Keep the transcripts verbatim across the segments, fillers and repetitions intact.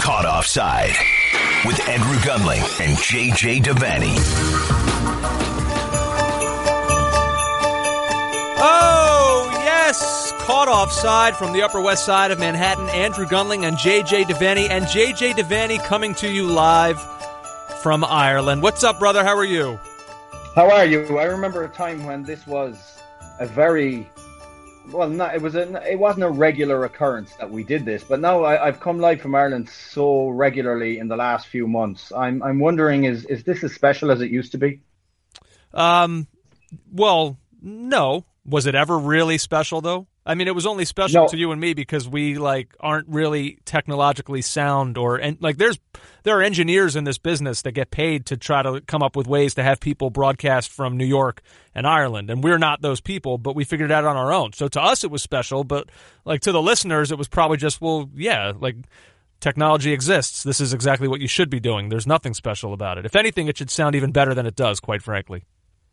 Caught Offside with Andrew Gunling and J J Devaney. Oh, yes! Caught Offside from the Upper West Side of Manhattan. Andrew Gunling and J J Devaney. And J J Devaney coming to you live from Ireland. What's up, brother? How are you? How are you? I remember a time when this was a very... Well, not, it was a, it wasn't a regular occurrence that we did this, but now I, I've come live from Ireland so regularly in the last few months. I'm I'm wondering, is is this as special as it used to be? Um, well, no. Was it ever really special, though? I mean, it was only special No. to you and me because we like aren't really technologically sound, or and like there's there are engineers in this business that get paid to try to come up with ways to have people broadcast from New York and Ireland, and we're not those people, but we figured it out on our own. So to us, it was special, but like to the listeners, it was probably just, well, yeah, like technology exists. This is exactly what you should be doing. There's nothing special about it. If anything, it should sound even better than it does, quite frankly.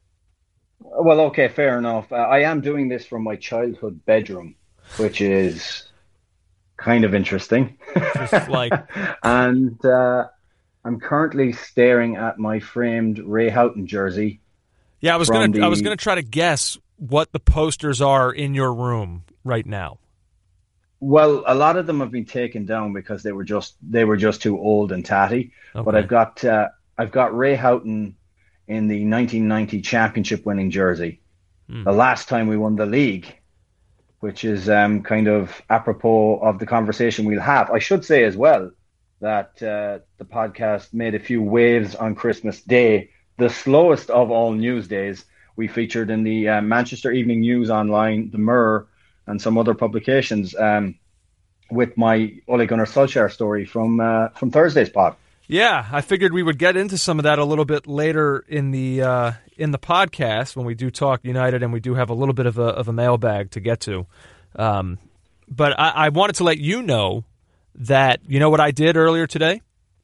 Well, okay, fair enough. Uh, I am doing this from my childhood bedroom, which is kind of interesting. Just like, and uh, I'm currently staring at my framed Ray Houghton jersey. yeah, I was from gonna the- I was gonna try to guess what the posters are in your room right now. Well, a lot of them have been taken down because they were just they were just too old and tatty. Okay. But I've got uh, I've got Ray Houghton in the nineteen ninety championship winning jersey, Hmm. the last time we won the league, which is um, kind of apropos of the conversation we'll have. I should say as well that uh, the podcast made a few waves on Christmas Day, the slowest of all news days. We featured in the uh, Manchester Evening News Online, the Mirror, and some other publications um, with my Ole Gunnar Solskjaer story from uh, from Thursday's pod. Yeah, I figured we would get into some of that a little bit later in the uh, in the podcast when we do talk United, and we do have a little bit of a of a mailbag to get to. Um, but I, I wanted to let you know that you know what I did earlier today.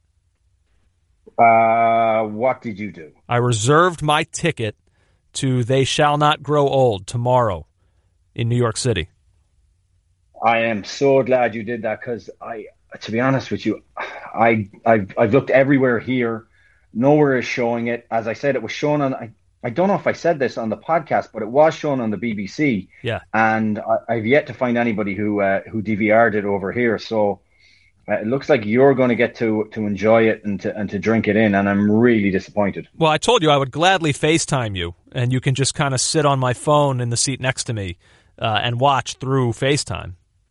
Uh, what did you do? I reserved my ticket to They Shall Not Grow Old tomorrow in New York City. I am so glad you did that because I, to be honest with you, I I've, I've looked everywhere here. Nowhere is showing it. As I said, it was shown on. I, I don't know if I said this on the podcast, but it was shown on the B B C. Yeah. And I, I've yet to find anybody who uh, who D V R'd it over here. So uh, it looks like you're going to get to to enjoy it and to and to drink it in. And I'm really disappointed. Well, I told you I would gladly FaceTime you, and you can just kind of sit on my phone in the seat next to me uh, and watch through FaceTime.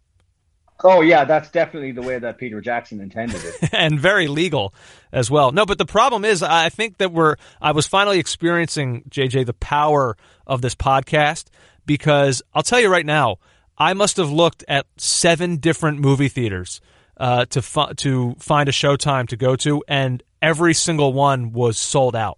Oh, yeah, that's definitely the way that Peter Jackson intended it. And very legal as well. No, but the problem is I think that we're I was finally experiencing, J J, the power of this podcast, because I'll tell you right now, I must have looked at seven different movie theaters uh, to fi- to find a showtime to go to, and every single one was sold out.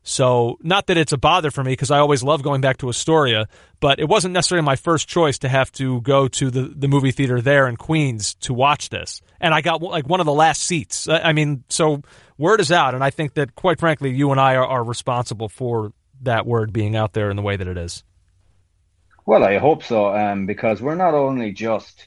So not that it's a bother for me because I always love going back to Astoria, but it wasn't necessarily my first choice to have to go to the, the movie theater there in Queens to watch this. And I got like one of the last seats. I mean, so word is out, and I think that, quite frankly, you and I are, are responsible for that word being out there in the way that it is. Well, I hope so, um, because we're not only just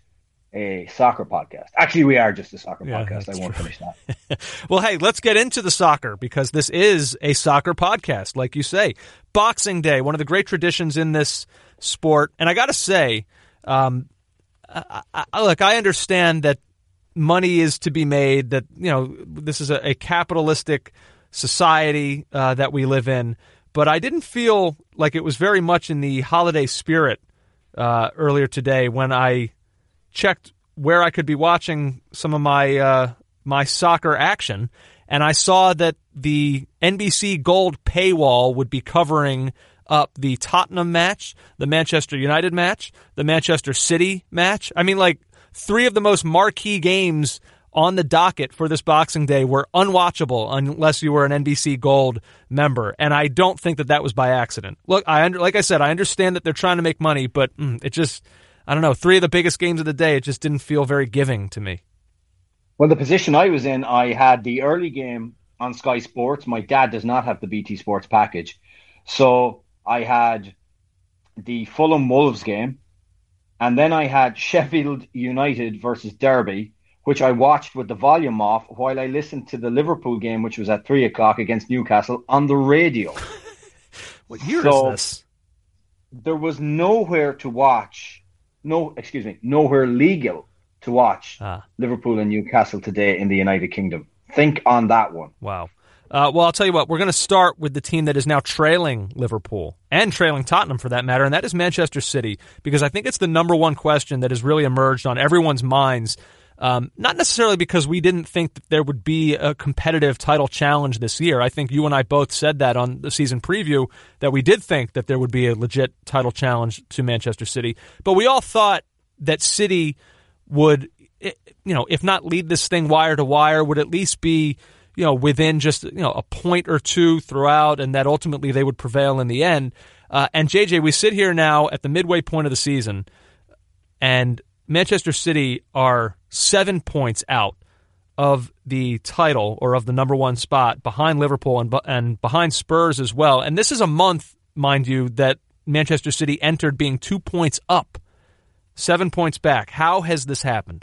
a soccer podcast. Actually, we are just a soccer Yeah, podcast. I that's won't true. finish that. Well, hey, let's get into the soccer because this is a soccer podcast, like you say. Boxing Day, one of the great traditions in this sport. And I got to say, um, I, I, look, I understand that money is to be made, that, you know, this is a, a capitalistic society uh, that we live in. But I didn't feel like it was very much in the holiday spirit uh, earlier today when I checked where I could be watching some of my uh, my soccer action, and I saw that the N B C Gold paywall would be covering up the Tottenham match, the Manchester United match, the Manchester City match. I mean, like, three of the most marquee games on the docket for this Boxing Day were unwatchable unless you were an N B C Gold member, and I don't think that that was by accident. Look, I under, like I said, I understand that they're trying to make money, but mm, it just... I don't know, three of the biggest games of the day, it just didn't feel very giving to me. Well, the position I was in, I had the early game on Sky Sports. My dad does not have the B T Sports package. So I had the Fulham Wolves game, and then I had Sheffield United versus Derby, which I watched with the volume off while I listened to the Liverpool game, which was at three o'clock against Newcastle, on the radio. What year so is this? There was nowhere to watch, no, excuse me, nowhere legal to watch ah. Liverpool and Newcastle today in the United Kingdom. Think on that one. Wow. Uh, well, I'll tell you what, we're going to start with the team that is now trailing Liverpool and trailing Tottenham for that matter, and that is Manchester City, because I think it's the number one question that has really emerged on everyone's minds. Um, not necessarily because we didn't think that there would be a competitive title challenge this year. I think you and I both said that on the season preview, that we did think that there would be a legit title challenge to Manchester City. But we all thought that City would, you know, if not lead this thing wire to wire, would at least be, you know, within just, you know, a point or two throughout, and that ultimately they would prevail in the end. Uh, and J J, we sit here now at the midway point of the season, and Manchester City are seven points out of the title, or of the number one spot, behind Liverpool and and behind Spurs as well. And this is a month, mind you, that Manchester City entered being two points up, seven points back. How has this happened?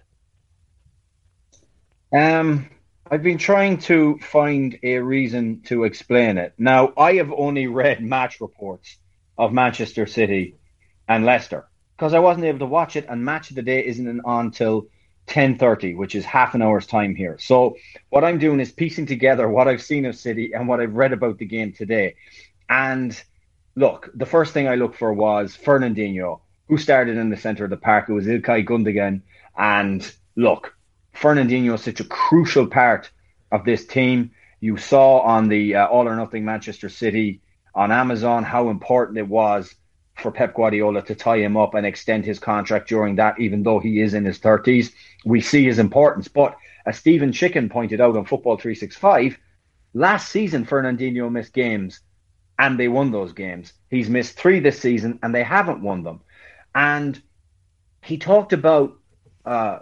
Um. I've been trying to find a reason to explain it. Now, I have only read match reports of Manchester City and Leicester because I wasn't able to watch it, and Match of the Day isn't on till ten thirty, which is half an hour's time here. So what I'm doing is piecing together what I've seen of City and what I've read about the game today. And look, the first thing I looked for was Fernandinho, who started in the centre of the park. It was Ilkay Gundogan. And look, Fernandinho is such a crucial part of this team. You saw on the uh, All or Nothing Manchester City on Amazon how important it was for Pep Guardiola to tie him up and extend his contract during that, even though he is in his thirties. We see his importance. But as Stephen Chicken pointed out on Football three sixty-five, last season Fernandinho missed games and they won those games. He's missed three this season and they haven't won them. And he talked about... Uh,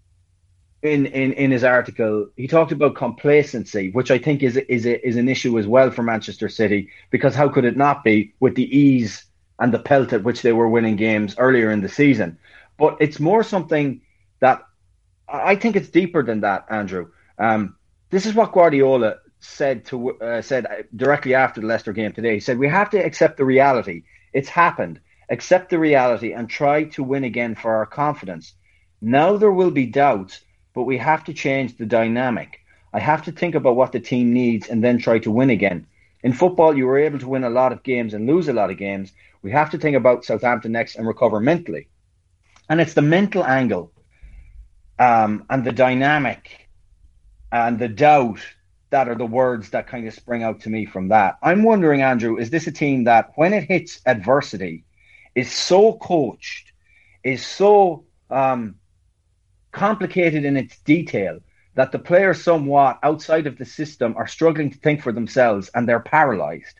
In, in, in his article, he talked about complacency, which I think is is a, is an issue as well for Manchester City, because how could it not be with the ease and the pelt at which they were winning games earlier in the season? But it's more something that I think it's deeper than that, Andrew. Um, this is what Guardiola said to uh, said directly after the Leicester game today. He said, "We have to accept the reality. It's happened. Accept the reality and try to win again for our confidence. Now there will be doubts, but we have to change the dynamic. I have to think about what the team needs and then try to win again. In football, you were able to win a lot of games and lose a lot of games. We have to think about Southampton next and recover mentally." And it's the mental angle um, and the dynamic and the doubt that are the words that kind of spring out to me from that. I'm wondering, Andrew, is this a team that when it hits adversity is so coached, is so... Um, complicated in its detail, that the players somewhat outside of the system are struggling to think for themselves and they're paralyzed?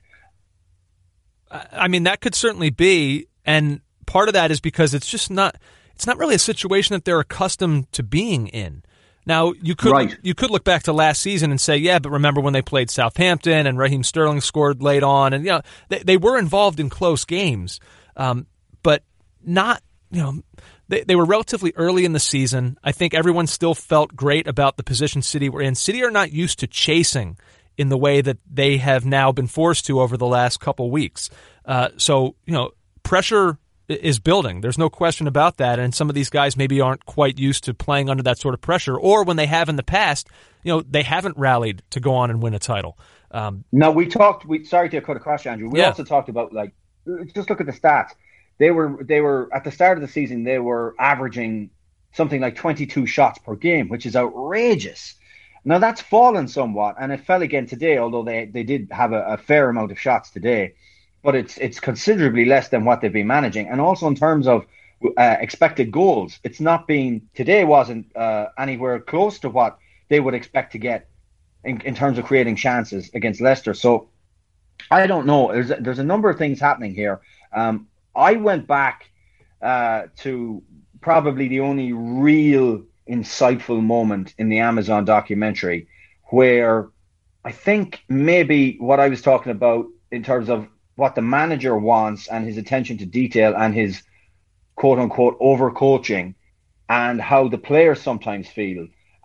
I mean, that could certainly be, and part of that is because it's just not it's not really a situation that they're accustomed to being in. Now, you could right. you could look back to last season and say, yeah, but remember when they played Southampton and Raheem Sterling scored late on, and you know they, they were involved in close games, um, but not, you know, They they were relatively early in the season. I think everyone still felt great about the position City were in. City are not used to chasing in the way that they have now been forced to over the last couple weeks. Uh, so, you know, pressure is building. There's no question about that. And some of these guys maybe aren't quite used to playing under that sort of pressure. Or when they have in the past, you know, they haven't rallied to go on and win a title. Um, no, we talked, we sorry to cut across, Andrew. We yeah. also talked about, like, just look at the stats. They were they were at the start of the season, they were averaging something like twenty-two shots per game, which is outrageous. Now that's fallen somewhat, and it fell again today, although they, they did have a, a fair amount of shots today. But it's it's considerably less than what they've been managing. And also in terms of uh, expected goals, it's not been today wasn't uh, anywhere close to what they would expect to get in, in terms of creating chances against Leicester. So I don't know. There's a, there's a number of things happening here. Um, I went back uh, to probably the only real insightful moment in the Amazon documentary, where I think maybe what I was talking about in terms of what the manager wants and his attention to detail and his quote unquote overcoaching and how the players sometimes feel.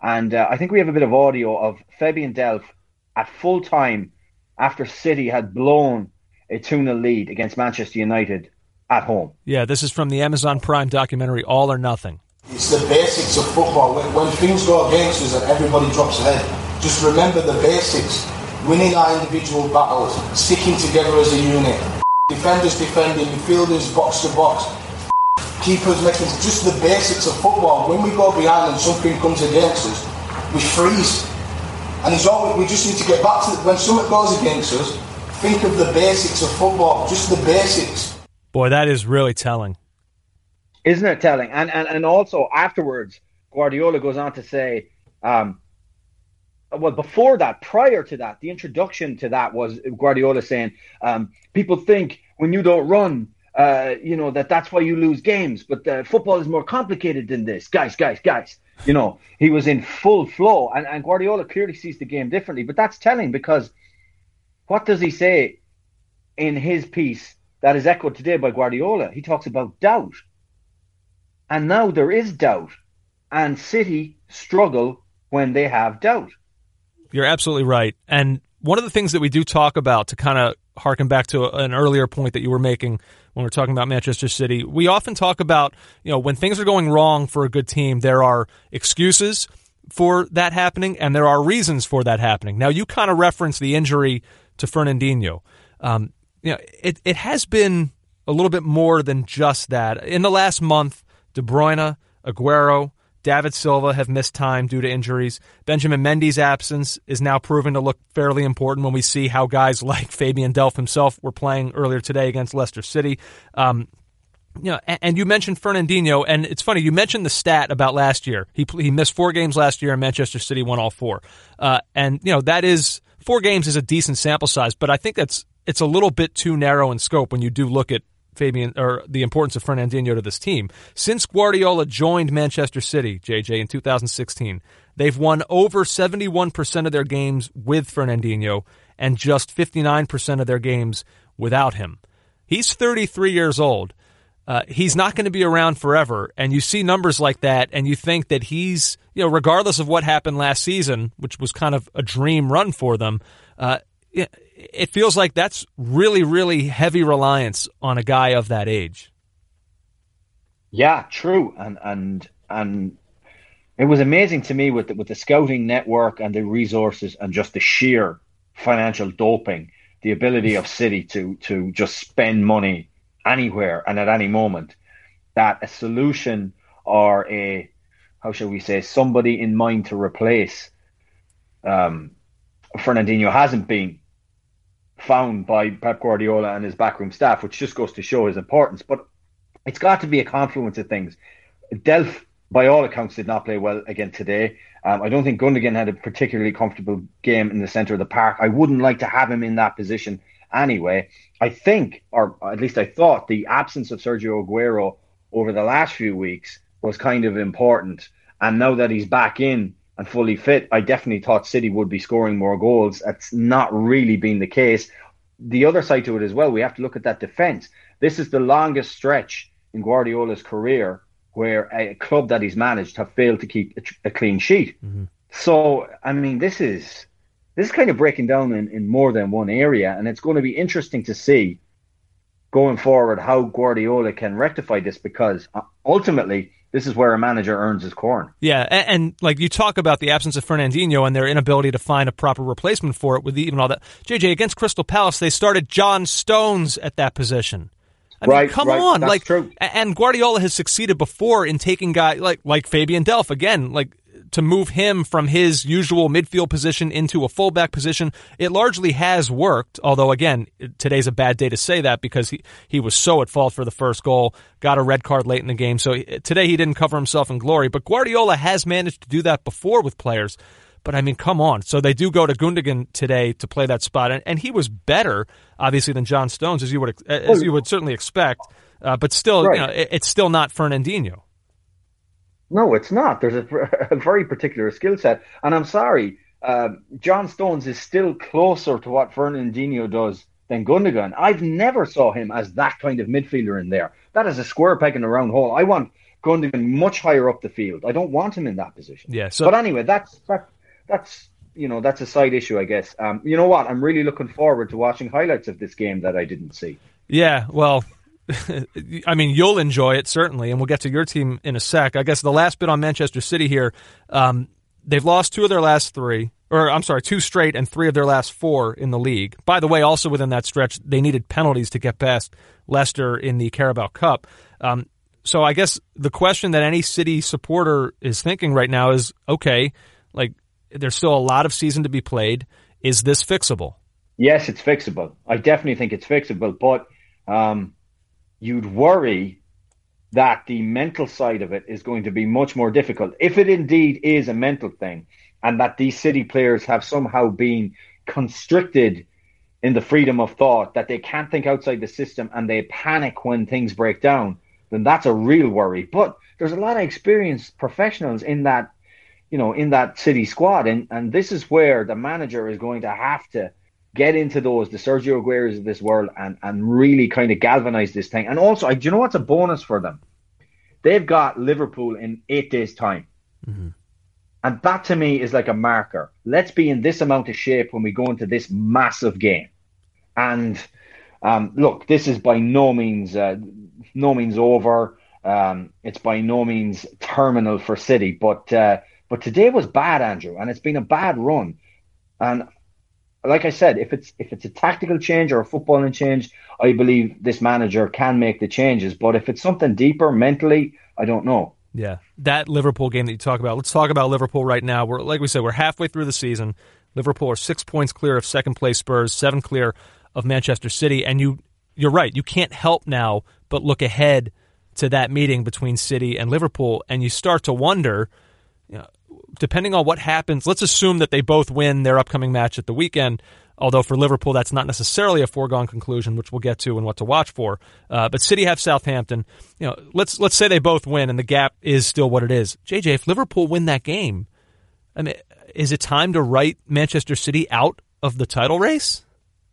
And uh, I think we have a bit of audio of Fabian Delph at full time after City had blown a two nil lead against Manchester United at home. Yeah, this is from the Amazon Prime documentary All or Nothing. It's the basics of football. When, when things go against us and everybody drops ahead, just remember the basics. Winning our individual battles, sticking together as a unit. Defenders defending, midfielders box to box. Keepers making just the basics of football. When we go behind and something comes against us, we freeze. And it's all, we just need to get back to when something goes against us, think of the basics of football, just the basics. Boy, that is really telling. Isn't it telling? And and, and also afterwards, Guardiola goes on to say, um, well, before that, prior to that, the introduction to that was Guardiola saying, um, people think when you don't run, uh, you know, that that's why you lose games. But uh, football is more complicated than this. Guys, guys, guys. You know, he was in full flow. And, and Guardiola clearly sees the game differently. But that's telling, because what does he say in his piece that is echoed today by Guardiola? He talks about doubt. And now there is doubt. And City struggle when they have doubt. You're absolutely right. And one of the things that we do talk about, to kind of harken back to an earlier point that you were making when we're talking about Manchester City, we often talk about, you know, when things are going wrong for a good team, there are excuses for that happening and there are reasons for that happening. Now, you kind of referenced the injury to Fernandinho. Um, you know, it, it has been a little bit more than just that. In the last month, De Bruyne, Aguero, David Silva have missed time due to injuries. Benjamin Mendy's absence is now proving to look fairly important when we see how guys like Fabian Delph himself were playing earlier today against Leicester City. Um, you know, and, and you mentioned Fernandinho, and it's funny, you mentioned the stat about last year. He he missed four games last year, and Manchester City won all four. Uh, and, you know, that is, four games is a decent sample size, but I think that's it's a little bit too narrow in scope when you do look at Fabian, or the importance of Fernandinho to this team. Since Guardiola joined Manchester City, J J, in two thousand sixteen, they've won over seventy-one percent of their games with Fernandinho and just fifty-nine percent of their games without him. He's thirty-three years old. Uh, he's not going to be around forever, and you see numbers like that, and you think that he's, you know, regardless of what happened last season, which was kind of a dream run for them, uh, it, it feels like that's really, really heavy reliance on a guy of that age. Yeah, true. And and and it was amazing to me with the, with the scouting network and the resources and just the sheer financial doping, the ability of City to to just spend money anywhere and at any moment, that a solution or a, how shall we say, somebody in mind to replace um, Fernandinho hasn't been found by Pep Guardiola and his backroom staff, which just goes to show his importance. But it's got to be a confluence of things. Delph, by all accounts, did not play well again today. Um, I don't think Gundogan had a particularly comfortable game in the centre of the park. I wouldn't like to have him in that position anyway. I think, or at least I thought, the absence of Sergio Aguero over the last few weeks was kind of important. And now that he's back in and fully fit, I definitely thought City would be scoring more goals. That's not really been the case. The other side to it as well, we have to look at that defence. This is the longest stretch in Guardiola's career where a club that he's managed have failed to keep a, a clean sheet. Mm-hmm. So, I mean, this is this is kind of breaking down in, in more than one area, and it's going to be interesting to see going forward how Guardiola can rectify this, because ultimately this is where a manager earns his corn. Yeah, and, and like you talk about the absence of Fernandinho and their inability to find a proper replacement for it with even all that. J J, against Crystal Palace, they started John Stones at that position. I mean, right, come right, on, that's like, true. And Guardiola has succeeded before in taking guys like like Fabian Delph again, like to move him from his usual midfield position into a fullback position. It largely has worked, although again, today's a bad day to say that because he, he was so at fault for the first goal, got a red card late in the game. So today he didn't cover himself in glory, but Guardiola has managed to do that before with players. But I mean, come on. So they do go to Gundogan today to play that spot, and, and he was better, obviously, than John Stones, as you would as you would certainly expect. Uh, but still, right. you know, it, it's still not Fernandinho. No, it's not. There's a, a very particular skill set, and I'm sorry, uh, John Stones is still closer to what Fernandinho does than Gundogan. I've never saw him as that kind of midfielder in there. That is a square peg in a round hole. I want going to be much higher up the field. I don't want him in that position. Yeah. So, but anyway, that's that, that's you know that's a side issue, I guess. Um, you know what? I'm really looking forward to watching highlights of this game that I didn't see. Yeah. Well, I mean, you'll enjoy it certainly, and we'll get to your team in a sec. I guess the last bit on Manchester City here. Um, they've lost two of their last three. Or, I'm sorry, two straight and three of their last four in the league. By the way, also within that stretch, they needed penalties to get past Leicester in the Carabao Cup. Um, so I guess the question that any City supporter is thinking right now is, okay, like there's still a lot of season to be played. Is this fixable? Yes, it's fixable. I definitely think it's fixable, but um, you'd worry that the mental side of it is going to be much more difficult. If it indeed is a mental thing, and that these City players have somehow been constricted in the freedom of thought, that they can't think outside the system and they panic when things break down, then that's a real worry. But there's a lot of experienced professionals in that, you know, in that City squad. And, and this is where the manager is going to have to get into those, the Sergio Agueros of this world, and, and really kind of galvanize this thing. And also, do you know what's a bonus for them? They've got Liverpool in eight days' time. Mm-hmm. And that to me is like a marker. Let's be in this amount of shape when we go into this massive game. And um, look, this is by no means uh, no means over. Um, it's by no means terminal for City. But uh, but today was bad, Andrew, and it's been a bad run. And like I said, if it's if it's a tactical change or a footballing change, I believe this manager can make the changes. But if it's something deeper mentally, I don't know. Yeah, that Liverpool game that you talk about. Let's talk about Liverpool right now. We're like we said, we're halfway through the season. Liverpool are six points clear of second place Spurs, seven clear of Manchester City. And you, you're right. You can't help now but look ahead to that meeting between City and Liverpool, and you start to wonder, you know, depending on what happens. Let's assume that they both win their upcoming match at the weekend. Although for Liverpool, that's not necessarily a foregone conclusion, which we'll get to and what to watch for. Uh, but City have Southampton. You know, let's let's say they both win, and the gap is still what it is. J J, if Liverpool win that game, I mean, is it time to write Manchester City out of the title race?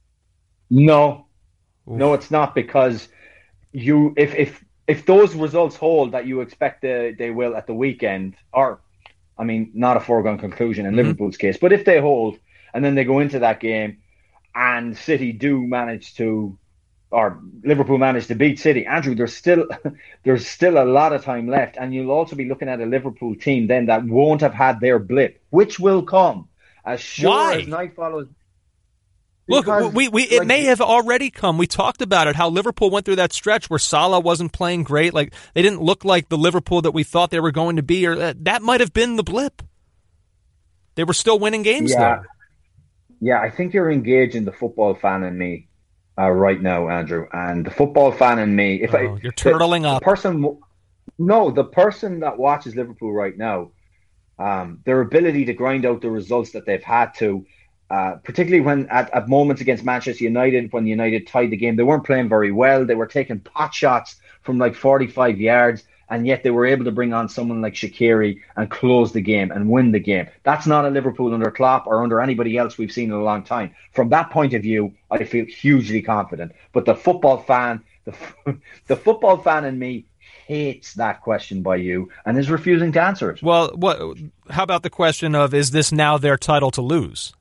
No, Oof. no, it's not, because you if if if those results hold that you expect they, they will at the weekend, or I mean, not a foregone conclusion in mm-hmm. Liverpool's case, but if they hold. And then they go into that game and City do manage to, or Liverpool manage to beat City. Andrew, there's still there's still a lot of time left. And you'll also be looking at a Liverpool team then that won't have had their blip, which will come as sure Why? as night follows. Look, we, we it like, may have already come. We talked about it, how Liverpool went through that stretch where Salah wasn't playing great. Like, they didn't look like the Liverpool that we thought they were going to be. Or uh, that might have been the blip. They were still winning games, yeah. though. Yeah, I think you're engaging the football fan in me uh, right now, Andrew. And the football fan in me, if oh, I you're turtling the, up. The person, no, the person that watches Liverpool right now, um, their ability to grind out the results that they've had to, uh, particularly when at, at moments against Manchester United, when United tied the game, they weren't playing very well. They were taking pot shots from like forty-five yards. And yet they were able to bring on someone like Shaqiri and close the game and win the game. That's not a Liverpool under Klopp or under anybody else we've seen in a long time. From that point of view, I feel hugely confident. But the football fan, the, the football fan in me hates that question by you and is refusing to answer it. Well, what? How about the question of, is this now their title to lose?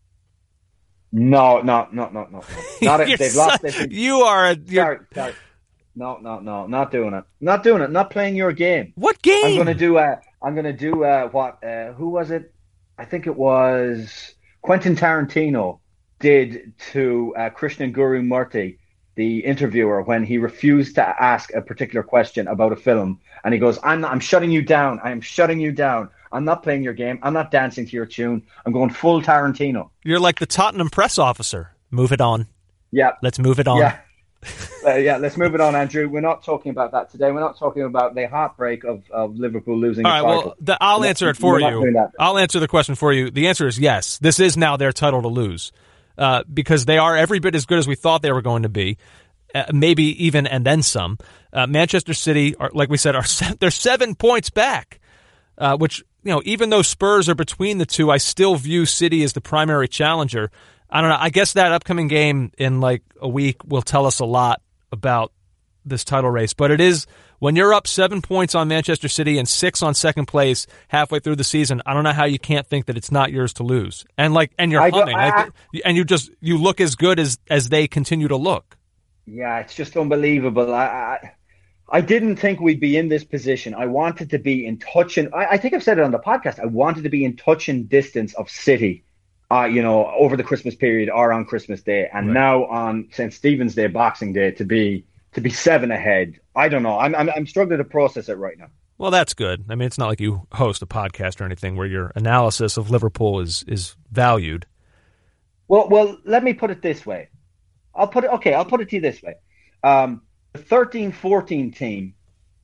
No, no, no, no, no. Not if they've so, lost. They've you are a... Sorry, sorry. No, no, no, not doing it. Not doing it. Not playing your game. What game? I'm going to do. Uh, I'm going to do. Uh, what? Uh, who was it? I think it was Quentin Tarantino did to uh, Krishnan Guru Murthy, the interviewer, when he refused to ask a particular question about a film, and he goes, "I'm not, I'm shutting you down. I am shutting you down. I'm not playing your game. I'm not dancing to your tune. I'm going full Tarantino." You're like the Tottenham press officer. Move it on. Yeah. Let's move it on. Yeah. uh, yeah, let's move it on, Andrew. We're not talking about that today. We're not talking about the heartbreak of, of Liverpool losing All the right, title. well, the, I'll we're answer not, it for you. I'll answer the question for you. The answer is yes. This is now their title to lose uh, because they are every bit as good as we thought they were going to be, uh, maybe even and then some. Uh, Manchester City, are, like we said, are se- they're seven points back, uh, which, you know, even though Spurs are between the two, I still view City as the primary challenger. I don't know. I guess that upcoming game in like a week will tell us a lot about this title race, but it is When you're up seven points on Manchester City and six on second place halfway through the season, I don't know how you can't think that it's not yours to lose. And like, and you're I humming, I, like, and you just you look as good as as they continue to look. Yeah, it's just unbelievable. I, I I didn't think we'd be in this position. I wanted to be in touch, and I, I think I've said it on the podcast. I wanted to be in touch and distance of City, uh, you know, over the Christmas period or on Christmas Day, and Right. now on Saint Stephen's Day, Boxing Day, to be to be seven ahead. I don't know. I'm I'm, I'm struggling to process it right now. Well, that's good. I mean, it's not like you host a podcast or anything where your analysis of Liverpool is is valued. Well, well, let me put it this way. I'll put it okay. I'll put it to you this way. Um, the thirteen fourteen team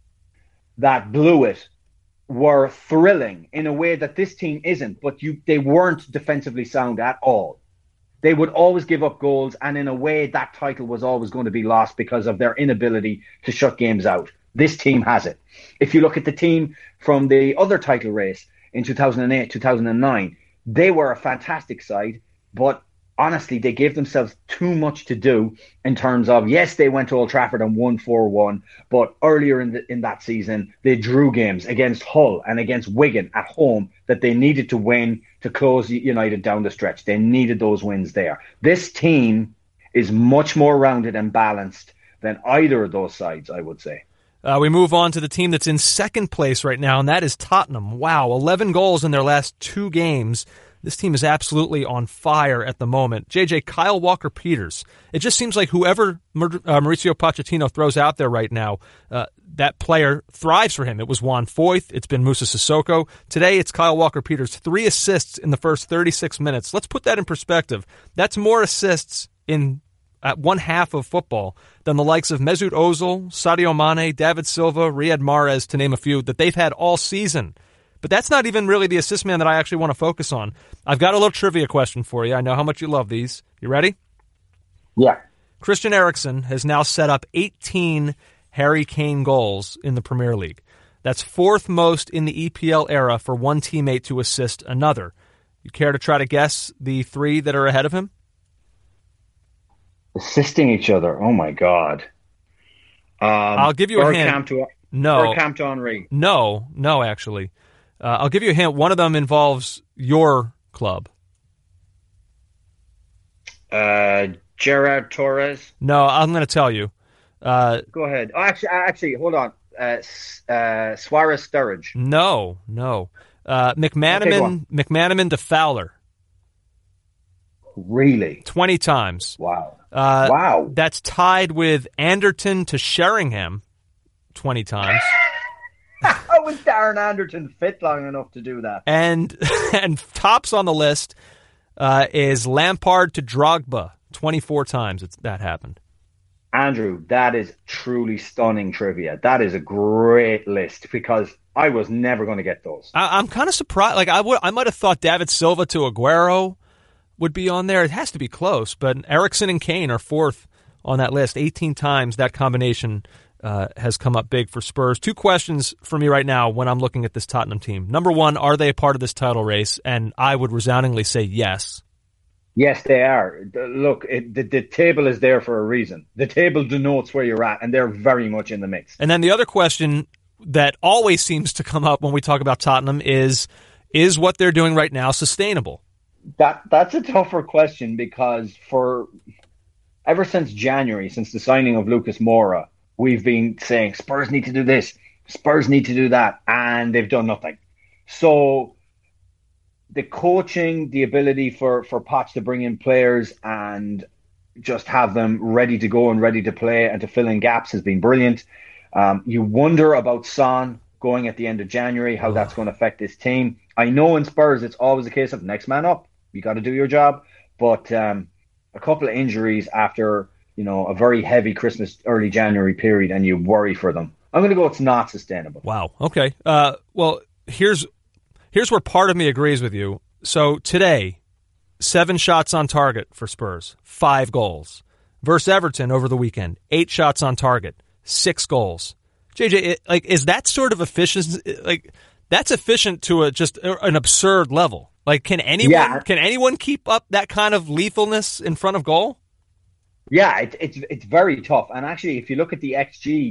that blew it were thrilling in a way that this team isn't. But you, they weren't defensively sound at all. They would always give up goals, and in a way, that title was always going to be lost because of their inability to shut games out. This team has it. If you look at the team from the other title race in two thousand eight, two thousand nine, they were a fantastic side, but honestly, they gave themselves too much to do in terms of, yes, they went to Old Trafford and won four one, but earlier in the, in that season, they drew games against Hull and against Wigan at home that they needed to win to close United down the stretch. They needed those wins there. This team is much more rounded and balanced than either of those sides, I would say. Uh, we move on to the team that's in second place right now, and that is Tottenham. Wow, eleven goals in their last two games. This team is absolutely on fire at the moment. J J, Kyle Walker-Peters. It just seems like whoever uh, Mauricio Pochettino throws out there right now, uh, that player thrives for him. It was Juan Foyth. It's been Moussa Sissoko. Today, it's Kyle Walker-Peters. Three assists in the first thirty-six minutes. Let's put that in perspective. That's more assists in at one half of football than the likes of Mesut Ozil, Sadio Mane, David Silva, Riyad Mahrez, to name a few, that they've had all season. But that's not even really the assist man that I actually want to focus on. I've got a little trivia question for you. I know how much you love these. You ready? Yeah. Christian Eriksen has now set up eighteen Harry Kane goals in the Premier League. That's fourth most in the E P L era for one teammate to assist another. You care to try to guess the three that are ahead of him? Assisting each other. Oh, my God. Um, I'll give you a hint. Bergkamp to, No. Bergkamp to Henry. No, no, actually. Uh, I'll give you a hint. One of them involves your club. Uh, Gerard Torres. No, I'm going to tell you. Uh, Go ahead. Oh, actually, actually, hold on. Uh, uh, Suarez Sturridge. no, no. Uh, Okay, go McManaman, on. McManaman to Fowler. Really? twenty times. Wow. Uh, wow. That's tied with Anderton to Sheringham twenty times. How was Darren Anderton fit long enough to do that? And and tops on the list uh, is Lampard to Drogba twenty-four times. It's, that happened. Andrew, that is truly stunning trivia. That is a great list because I was never going to get those. I, I'm kind of surprised. Like I would, I might have thought David Silva to Aguero would be on there. It has to be close, but Eriksen and Kane are fourth on that list. eighteen times that combination uh, has come up big for Spurs. Two questions for me right now when I'm looking at this Tottenham team. Number one, are they a part of this title race? And I would resoundingly say yes. Yes, they are. Look, it, the, the table is there for a reason. The table denotes where you're at, and they're very much in the mix. And then the other question that always seems to come up when we talk about Tottenham is, is what they're doing right now sustainable? That That's a tougher question because for ever since January, since the signing of Lucas Moura, we've been saying Spurs need to do this, Spurs need to do that, and they've done nothing. So the coaching, the ability for, for Poch to bring in players and just have them ready to go and ready to play and to fill in gaps has been brilliant. Um, you wonder about Son going at the end of January, how that's going to affect this team. I know in Spurs it's always a case of next man up. You got to do your job. But um, a couple of injuries after, you know, a very heavy Christmas, early January period, and you worry for them. I'm going to go it's not sustainable. Wow. Okay. Uh, well, here's here's where part of me agrees with you. So today, seven shots on target for Spurs, five goals. Versus Everton over the weekend, eight shots on target, six goals. J J, it, like, is that sort of efficiency? Like, that's efficient to a just an absurd level. Like, can anyone Yeah. can anyone keep up that kind of lethalness in front of goal? Yeah, it, it's it's very tough. And actually, if you look at the X G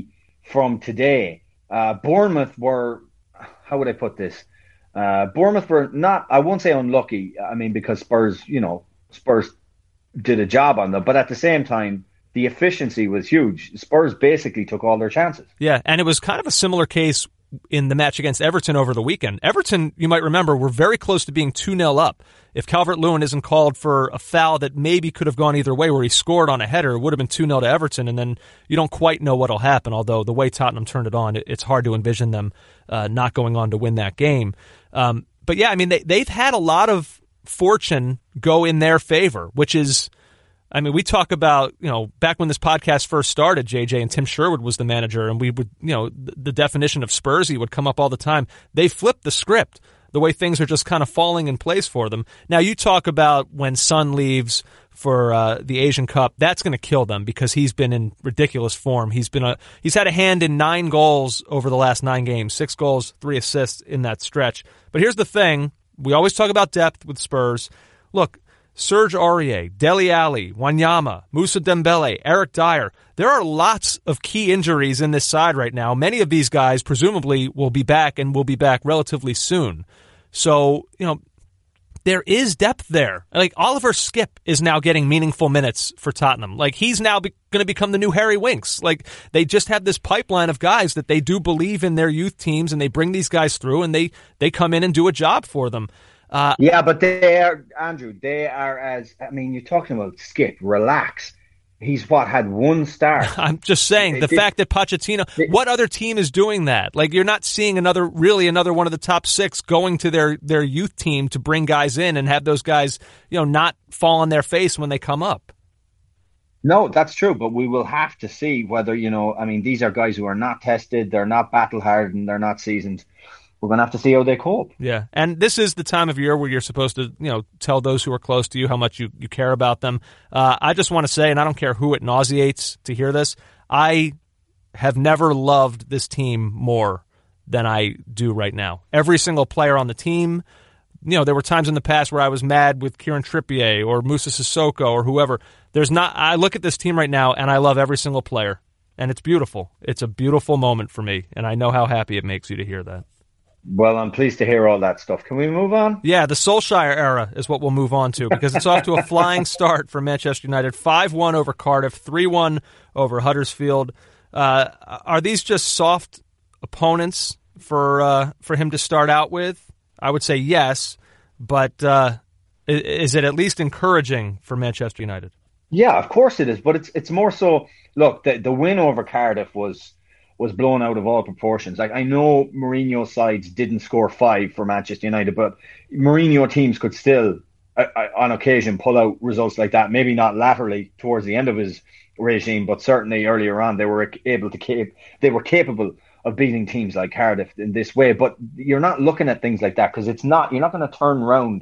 from today. Uh, Bournemouth were, how would I put this? Uh, Bournemouth were not, I won't say unlucky. I mean, because Spurs, you know, Spurs did a job on them. But at the same time, the efficiency was huge. Spurs basically took all their chances. Yeah, and it was kind of a similar case in the match against Everton over the weekend. Everton, you might remember, were very close to being two nil up. If Calvert-Lewin isn't called for a foul that maybe could have gone either way, where he scored on a header, it would have been two nil to Everton, and then you don't quite know what will happen, although the way Tottenham turned it on, it's hard to envision them uh, not going on to win that game. Um, but yeah, I mean, they, they've had a lot of fortune go in their favor, which is, I mean, we talk about, you know, back when this podcast first started, J J, and Tim Sherwood was the manager, and we would, you know, the, the definition of Spursy would come up all the time. They flipped the script, the way things are just kind of falling in place for them. Now, you talk about when Son leaves for uh, the Asian Cup, that's going to kill them because he's been in ridiculous form. He's been a he's had a hand in nine goals over the last nine games, six goals, three assists in that stretch. But here's the thing. We always talk about depth with Spurs. Look, Serge Aurier, Dele Alli, Wanyama, Moussa Dembele, Eric Dyer. There are lots of key injuries in this side right now. Many of these guys presumably will be back and will be back relatively soon. So, you know, there is depth there. Like, Oliver Skipp is now getting meaningful minutes for Tottenham. Like, he's now be- going to become the new Harry Winks. Like, they just have this pipeline of guys that they do believe in their youth teams, and they bring these guys through, and they, they come in and do a job for them. Uh, yeah, but they are, Andrew, they are as, I mean, you're talking about Skipp, relax. He's what, had one start. I'm just saying, the it, fact that Pochettino, it, what other team is doing that? Like, you're not seeing another, really another one of the top six going to their, their youth team to bring guys in and have those guys, you know, not fall on their face when they come up. No, that's true, but we will have to see whether, you know, I mean, these are guys who are not tested, they're not battle-hardened, they're not seasoned. We're going to have to see how they cope. Yeah, and this is the time of year where you're supposed to, you know, tell those who are close to you how much you, you care about them. Uh, I just want to say, and I don't care who it nauseates to hear this, I have never loved this team more than I do right now. Every single player on the team, you know, there were times in the past where I was mad with Kieran Trippier or Moussa Sissoko or whoever. There's not. I look at this team right now, and I love every single player, and it's beautiful. It's a beautiful moment for me, and I know how happy it makes you to hear that. Well, I'm pleased to hear all that stuff. Can we move on? Yeah, the Solskjaer era is what we'll move on to because it's off to a flying start for Manchester United. five one over Cardiff, three one over Huddersfield. Uh, are these just soft opponents for uh, for him to start out with? I would say yes, but uh, is it at least encouraging for Manchester United? Yeah, of course it is, but it's it's more so, look, the, the win over Cardiff was... was blown out of all proportions. Like, I know Mourinho sides didn't score five for Manchester United, but Mourinho teams could still, uh, on occasion, pull out results like that. Maybe not laterally towards the end of his regime, but certainly earlier on, they were able to cap- they were capable of beating teams like Cardiff in this way. But you're not looking at things like that because it's not. You're not going to turn around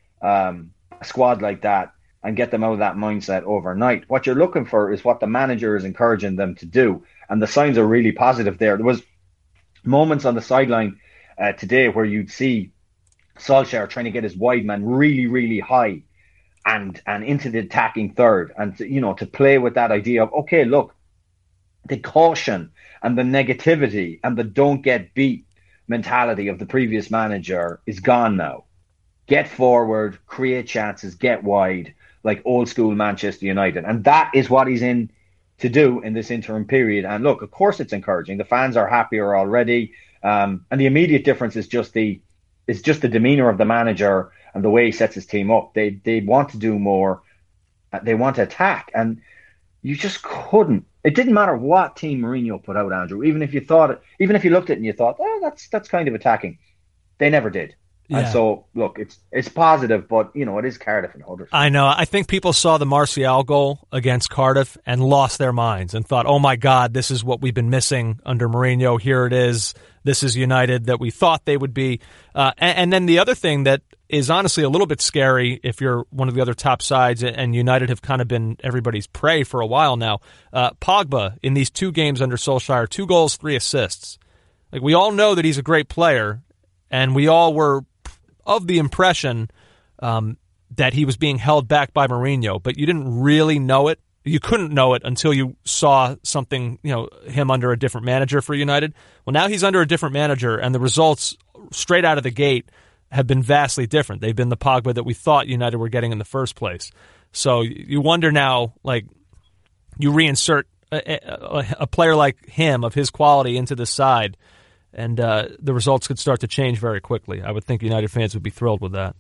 um, a squad like that and get them out of that mindset overnight. What you're looking for is what the manager is encouraging them to do. And the signs are really positive there. There was moments on the sideline uh, today where you'd see Solskjaer trying to get his wide man really, really high and and into the attacking third. And, to, you know, to play with that idea of, okay, look, the caution and the negativity and the don't get beat mentality of the previous manager is gone now. Get forward, create chances, get wide, like old school Manchester United. And that is what he's in to do in this interim period. And look, of course it's encouraging. The fans are happier already. Um, and the immediate difference is just the is just the demeanor of the manager and the way he sets his team up. They they want to do more. They want to attack. And you just couldn't. It didn't matter what team Mourinho put out, Andrew. Even if you thought, even if you looked at it and you thought, oh, that's that's kind of attacking. They never did. Yeah. And so, look, it's it's positive, but, you know, it is Cardiff and Huddersfield. I know. I think people saw the Martial goal against Cardiff and lost their minds and thought, oh, my God, this is what we've been missing under Mourinho. Here it is. This is United that we thought they would be. Uh, and, and then the other thing that is honestly a little bit scary if you're one of the other top sides, and United have kind of been everybody's prey for a while now, uh, Pogba in these two games under Solskjaer, two goals, three assists. Like, we all know that he's a great player, and we all were of the impression um, that he was being held back by Mourinho, but you didn't really know it You couldn't know it until you saw something, you know, him under a different manager for United. Well, now he's under a different manager, and the results straight out of the gate have been vastly different. They've been the Pogba that we thought United were getting in the first place. So you wonder now, like, you reinsert a, a, a player like him of his quality into the side, and uh, the results could start to change very quickly. I would think United fans would be thrilled with that.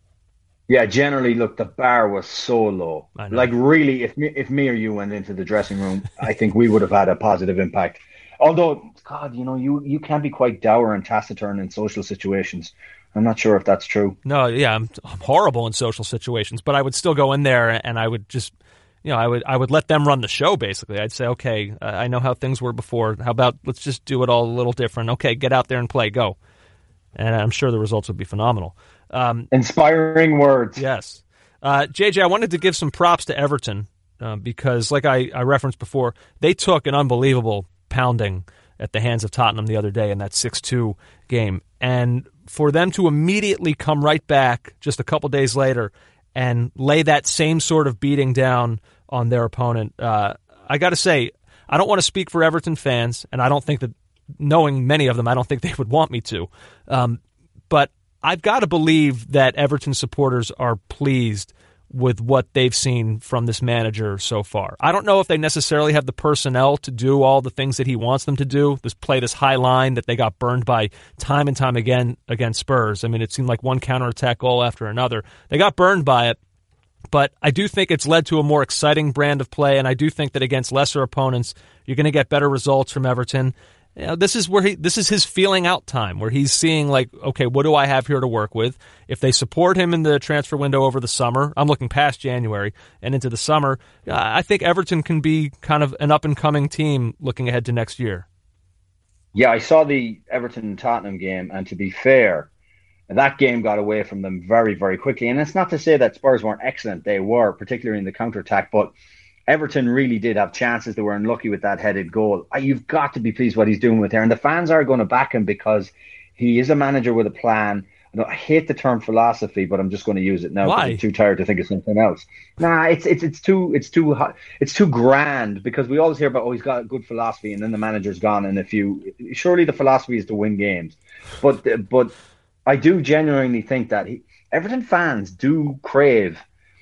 Yeah, generally, look, the bar was so low. Like, really, if me, if me or you went into the dressing room, I think we would have had a positive impact. Although, God, you know, you, you can be quite dour and taciturn in social situations. I'm not sure if that's true. No, yeah, I'm, I'm horrible in social situations, but I would still go in there and I would just, you know, I would I would let them run the show, basically. I'd say, okay, I know how things were before. How about let's just do it all a little different? Okay, get out there and play, go. And I'm sure the results would be phenomenal. Um, Inspiring words. Yes. Uh, J J, I wanted to give some props to Everton uh, because, like I, I referenced before, they took an unbelievable pounding at the hands of Tottenham the other day in that six two game. And for them to immediately come right back just a couple days later and lay that same sort of beating down on their opponent, uh, I got to say, I don't want to speak for Everton fans, and I don't think that, knowing many of them, I don't think they would want me to. Um, but I've got to believe that Everton supporters are pleased with what they've seen from this manager so far. I don't know if they necessarily have the personnel to do all the things that he wants them to do, this play this high line that they got burned by time and time again against Spurs. I mean, it seemed like one counterattack goal after another. They got burned by it, but I do think it's led to a more exciting brand of play, and I do think that against lesser opponents, you're going to get better results from Everton. You know, this is where he, this is his feeling out time, where he's seeing, like, okay, what do I have here to work with? If they support him in the transfer window over the summer, I'm looking past January and into the summer, I think Everton can be kind of an up-and-coming team looking ahead to next year. Yeah, I saw the Everton-Tottenham game, and to be fair, that game got away from them very, very quickly. And it's not to say that Spurs weren't excellent. They were, particularly in the counter-attack, but Everton really did have chances. They were unlucky with that headed goal. You've got to be pleased what he's doing with there. And the fans are going to back him because he is a manager with a plan. I hate the term philosophy, but I'm just going to use it now because I'm too tired to think of something else. Nah, it's it's it's too it's too it's too grand, because we always hear about, oh, he's got a good philosophy, and then the manager's gone in a few. Surely the philosophy is to win games, but but I do genuinely think that he, Everton fans do crave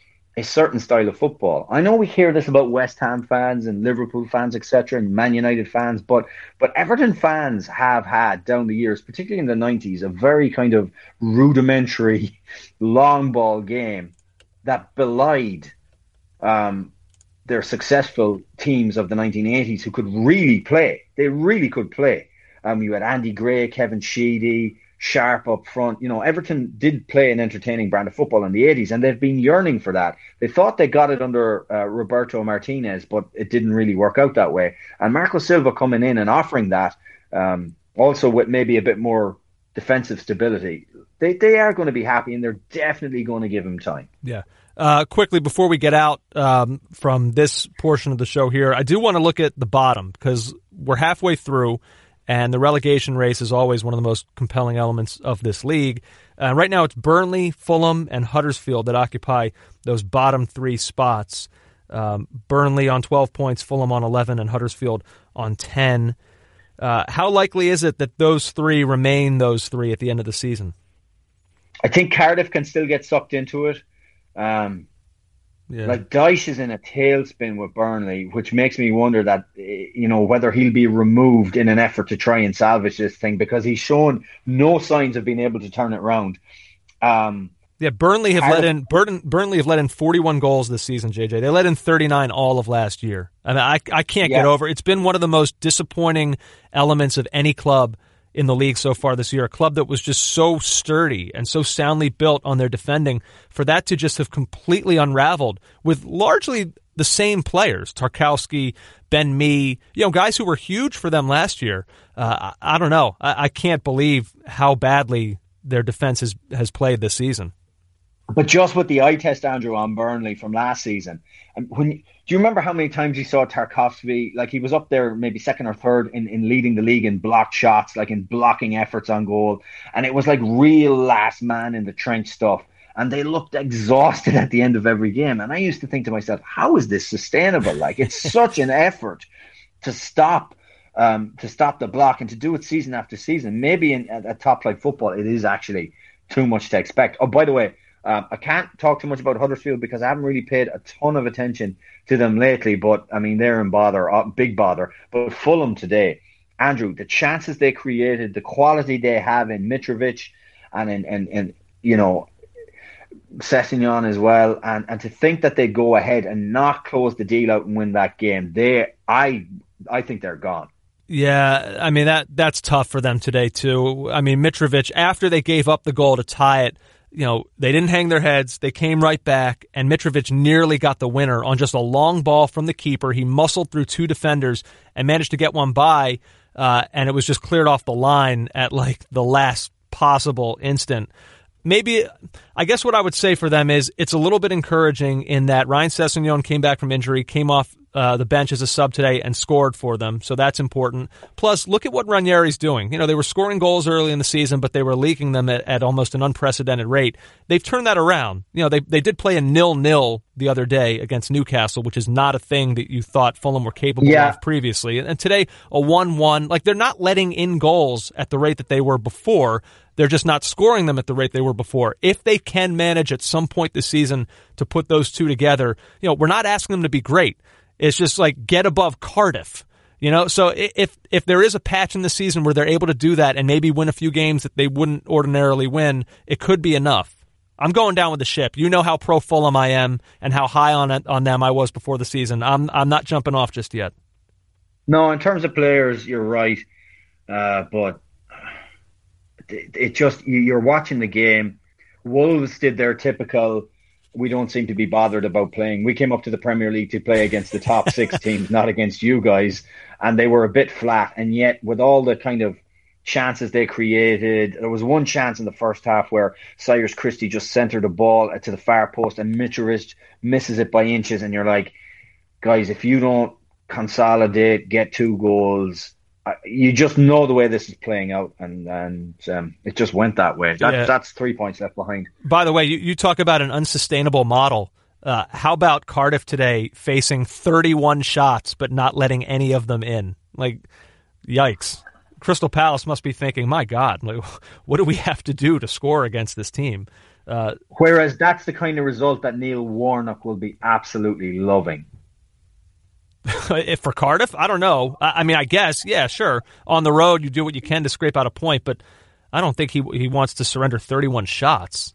a certain style of football. I know we hear this about West Ham fans and Liverpool fans, et cetera, and Man United fans, but but Everton fans have had down the years, particularly in the nineties, a very kind of rudimentary long ball game that belied um, their successful teams of the nineteen eighties who could really play. They really could play. Um, you had Andy Gray, Kevin Sheedy, Sharp up front. You know, Everton did play an entertaining brand of football in the eighties, and they've been yearning for that. They thought they got it under uh, Roberto Martinez, but it didn't really work out that way. And Marco Silva coming in and offering that, um, also with maybe a bit more defensive stability, they, they are going to be happy, and they're definitely going to give him time. Yeah. Uh, quickly, before we get out um, from this portion of the show here, I do want to look at the bottom, because we're halfway through, and the relegation race is always one of the most compelling elements of this league. Uh, right now, it's Burnley, Fulham, and Huddersfield that occupy those bottom three spots. Um, Burnley on twelve points, Fulham on eleven, and Huddersfield on ten. Uh, how likely is it that those three remain those three at the end of the season? I think Cardiff can still get sucked into it. Um, Yeah. Like, Dyche is in a tailspin with Burnley, which makes me wonder that, you know, whether he'll be removed in an effort to try and salvage this thing, because he's shown no signs of being able to turn it around. Um, yeah, Burnley have let in Burton, Burnley have let in forty-one goals this season, J J. They let in thirty-nine all of last year. I mean, I I can't yeah. get over it. It's been one of the most disappointing elements of any club in the league so far this year, a club that was just so sturdy and so soundly built on their defending, for that to just have completely unraveled with largely the same players, Tarkowski, Ben Mee, you know, guys who were huge for them last year. Uh, I, I don't know. I, I can't believe how badly their defense has, has played this season. But just with the eye test, Andrew, on Burnley from last season, and when do you remember how many times you saw Tarkowski? Like, he was up there maybe second or third in, in leading the league in blocked shots, like in blocking efforts on goal. And it was like real last man in the trench stuff. and they looked exhausted at the end of every game. And I used to think to myself, how is this sustainable? Like, it's such an effort to stop um, to stop the block and to do it season after season. Maybe in at, at top flight football, it is actually too much to expect. Oh, by the way, um, I can't talk too much about Huddersfield because I haven't really paid a ton of attention to them lately. But I mean, they're in bother, uh, big bother. But Fulham today, Andrew, the chances they created, the quality they have in Mitrovic and in and, and you know, Sessegnon as well, and, and to think that they go ahead and not close the deal out and win that game, they I I think they're gone. Yeah, I mean, that that's tough for them today, too. I mean, Mitrovic, after they gave up the goal to tie it, you know, they didn't hang their heads. They came right back, and Mitrovic nearly got the winner on just a long ball from the keeper. He muscled through two defenders and managed to get one by, uh, and it was just cleared off the line at, like, the last possible instant. Maybe, I guess what I would say for them is it's a little bit encouraging in that Ryan Sessegnon came back from injury, came off uh, the bench as a sub today and scored for them, so that's important. Plus, look at what Ranieri's doing. You know, they were scoring goals early in the season, but they were leaking them at, at almost an unprecedented rate. They've turned that around. You know, they they did play a nil-nil the other day against Newcastle, which is not a thing that you thought Fulham were capable yeah. of previously. And today, a one one. Like, they're not letting in goals at the rate that they were before. They're just not scoring them at the rate they were before. If they can manage at some point this season to put those two together, you know, we're not asking them to be great. It's just like get above Cardiff, you know? So if if there is a patch in the season where they're able to do that and maybe win a few games that they wouldn't ordinarily win, it could be enough. I'm going down with the ship. You know how pro Fulham I am and how high on it, on them I was before the season. I'm I'm not jumping off just yet. No, in terms of players, you're right. Uh, but it just, you're watching the game. Wolves did their typical, we don't seem to be bothered about playing. We came up to the Premier League to play against the top six teams, not against you guys. And they were a bit flat. And yet, with all the kind of chances they created, there was one chance in the first half where Cyrus Christie just centered the ball to the far post and Mitrovic misses it by inches. And you're like, guys, if you don't consolidate, get two goals, you just know the way this is playing out, and and um, it just went that way. That, yeah. That's three points left behind. By the way, you, you talk about an unsustainable model. Uh, how about Cardiff today facing thirty-one shots but not letting any of them in? Like, yikes. Crystal Palace must be thinking, my God, like, what do we have to do to score against this team? Uh, Whereas that's the kind of result that Neil Warnock will be absolutely loving. If for Cardiff, I don't know. I mean, I guess, yeah, sure. On the road, you do what you can to scrape out a point, but I don't think he he wants to surrender thirty-one shots.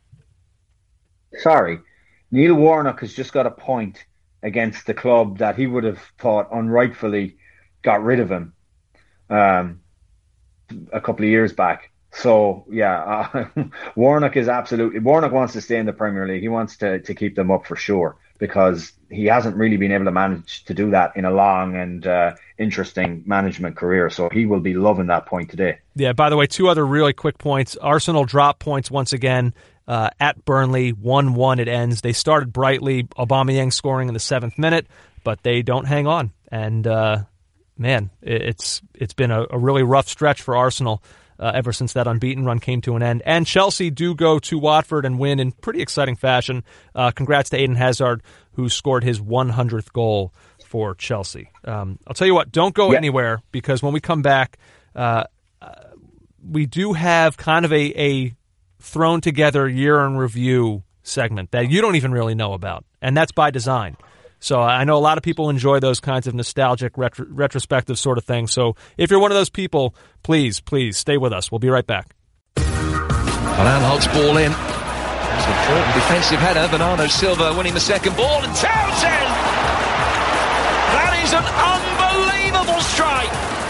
Sorry, Neil Warnock has just got a point against the club that he would have thought unrightfully got rid of him um, a couple of years back. So, yeah, uh, Warnock is absolutely... Warnock wants to stay in the Premier League. He wants to, to keep them up for sure, because he hasn't really been able to manage to do that in a long and uh, interesting management career. So he will be loving that point today. Yeah, by the way, two other really quick points. Arsenal drop points once again uh, at Burnley. one one it ends. They started brightly, Aubameyang scoring in the seventh minute, but they don't hang on. And, uh, man, it's it's been a, a really rough stretch for Arsenal Uh, ever since that unbeaten run came to an end. And Chelsea do go to Watford and win in pretty exciting fashion. Uh, congrats to Eden Hazard, who scored his one hundredth goal for Chelsea. Um, I'll tell you what, don't go yeah. anywhere, because when we come back, uh, uh, we do have kind of a, a thrown together year in review segment that you don't even really know about, and that's by design. So I know a lot of people enjoy those kinds of nostalgic, retro- retrospective sort of things. So if you're one of those people, please, please stay with us. We'll be right back. Van Aanholt's ball in. It's an important defensive header. Bernardo Silva winning the second ball. And Townsend! That is an unbelievable strike.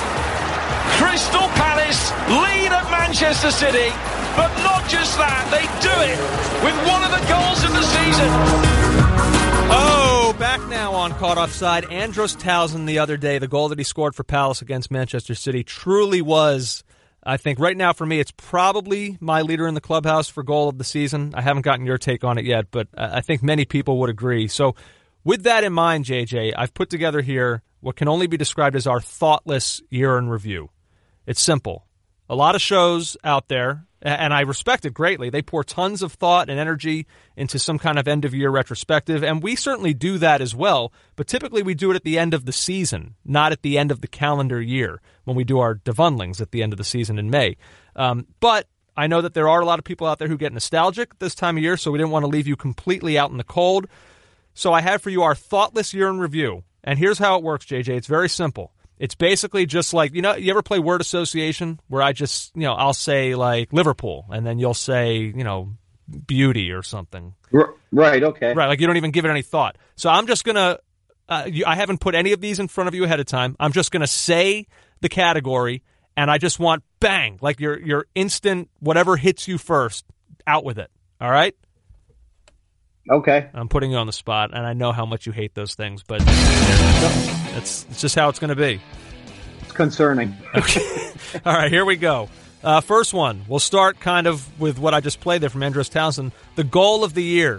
Crystal Palace lead at Manchester City. But not just that, they do it with one of the goals of the season. Oh, back now on Caught Offside. Andros Townsend the other day, the goal that he scored for Palace against Manchester City truly was, I think right now for me, it's probably my leader in the clubhouse for goal of the season. I haven't gotten your take on it yet, but I think many people would agree. So with that in mind, J J, I've put together here what can only be described as our thoughtless year in review. It's simple. A lot of shows out there, and I respect it greatly. They pour tons of thought and energy into some kind of end-of-year retrospective, and we certainly do that as well, but typically we do it at the end of the season, not at the end of the calendar year, when we do our Devundlings at the end of the season in May. Um, but I know that there are a lot of people out there who get nostalgic this time of year, so we didn't want to leave you completely out in the cold. So I have for you our Thoughtless Year in Review, and here's how it works, J J. It's very simple. It's basically just like, you know, you ever play word association where I just, you know, I'll say like Liverpool and then you'll say, you know, beauty or something. Right, okay. Right, like you don't even give it any thought. So I'm just going to, uh, I haven't put any of these in front of you ahead of time. I'm just going to say the category and I just want bang, like your your instant, whatever hits you first, out with it. All right? Okay. I'm putting you on the spot, and I know how much you hate those things, but it's, it's just how it's going to be. It's concerning. Okay. All right, here we go. Uh, first one. We'll start kind of with what I just played there from Andros Townsend. The goal of the year.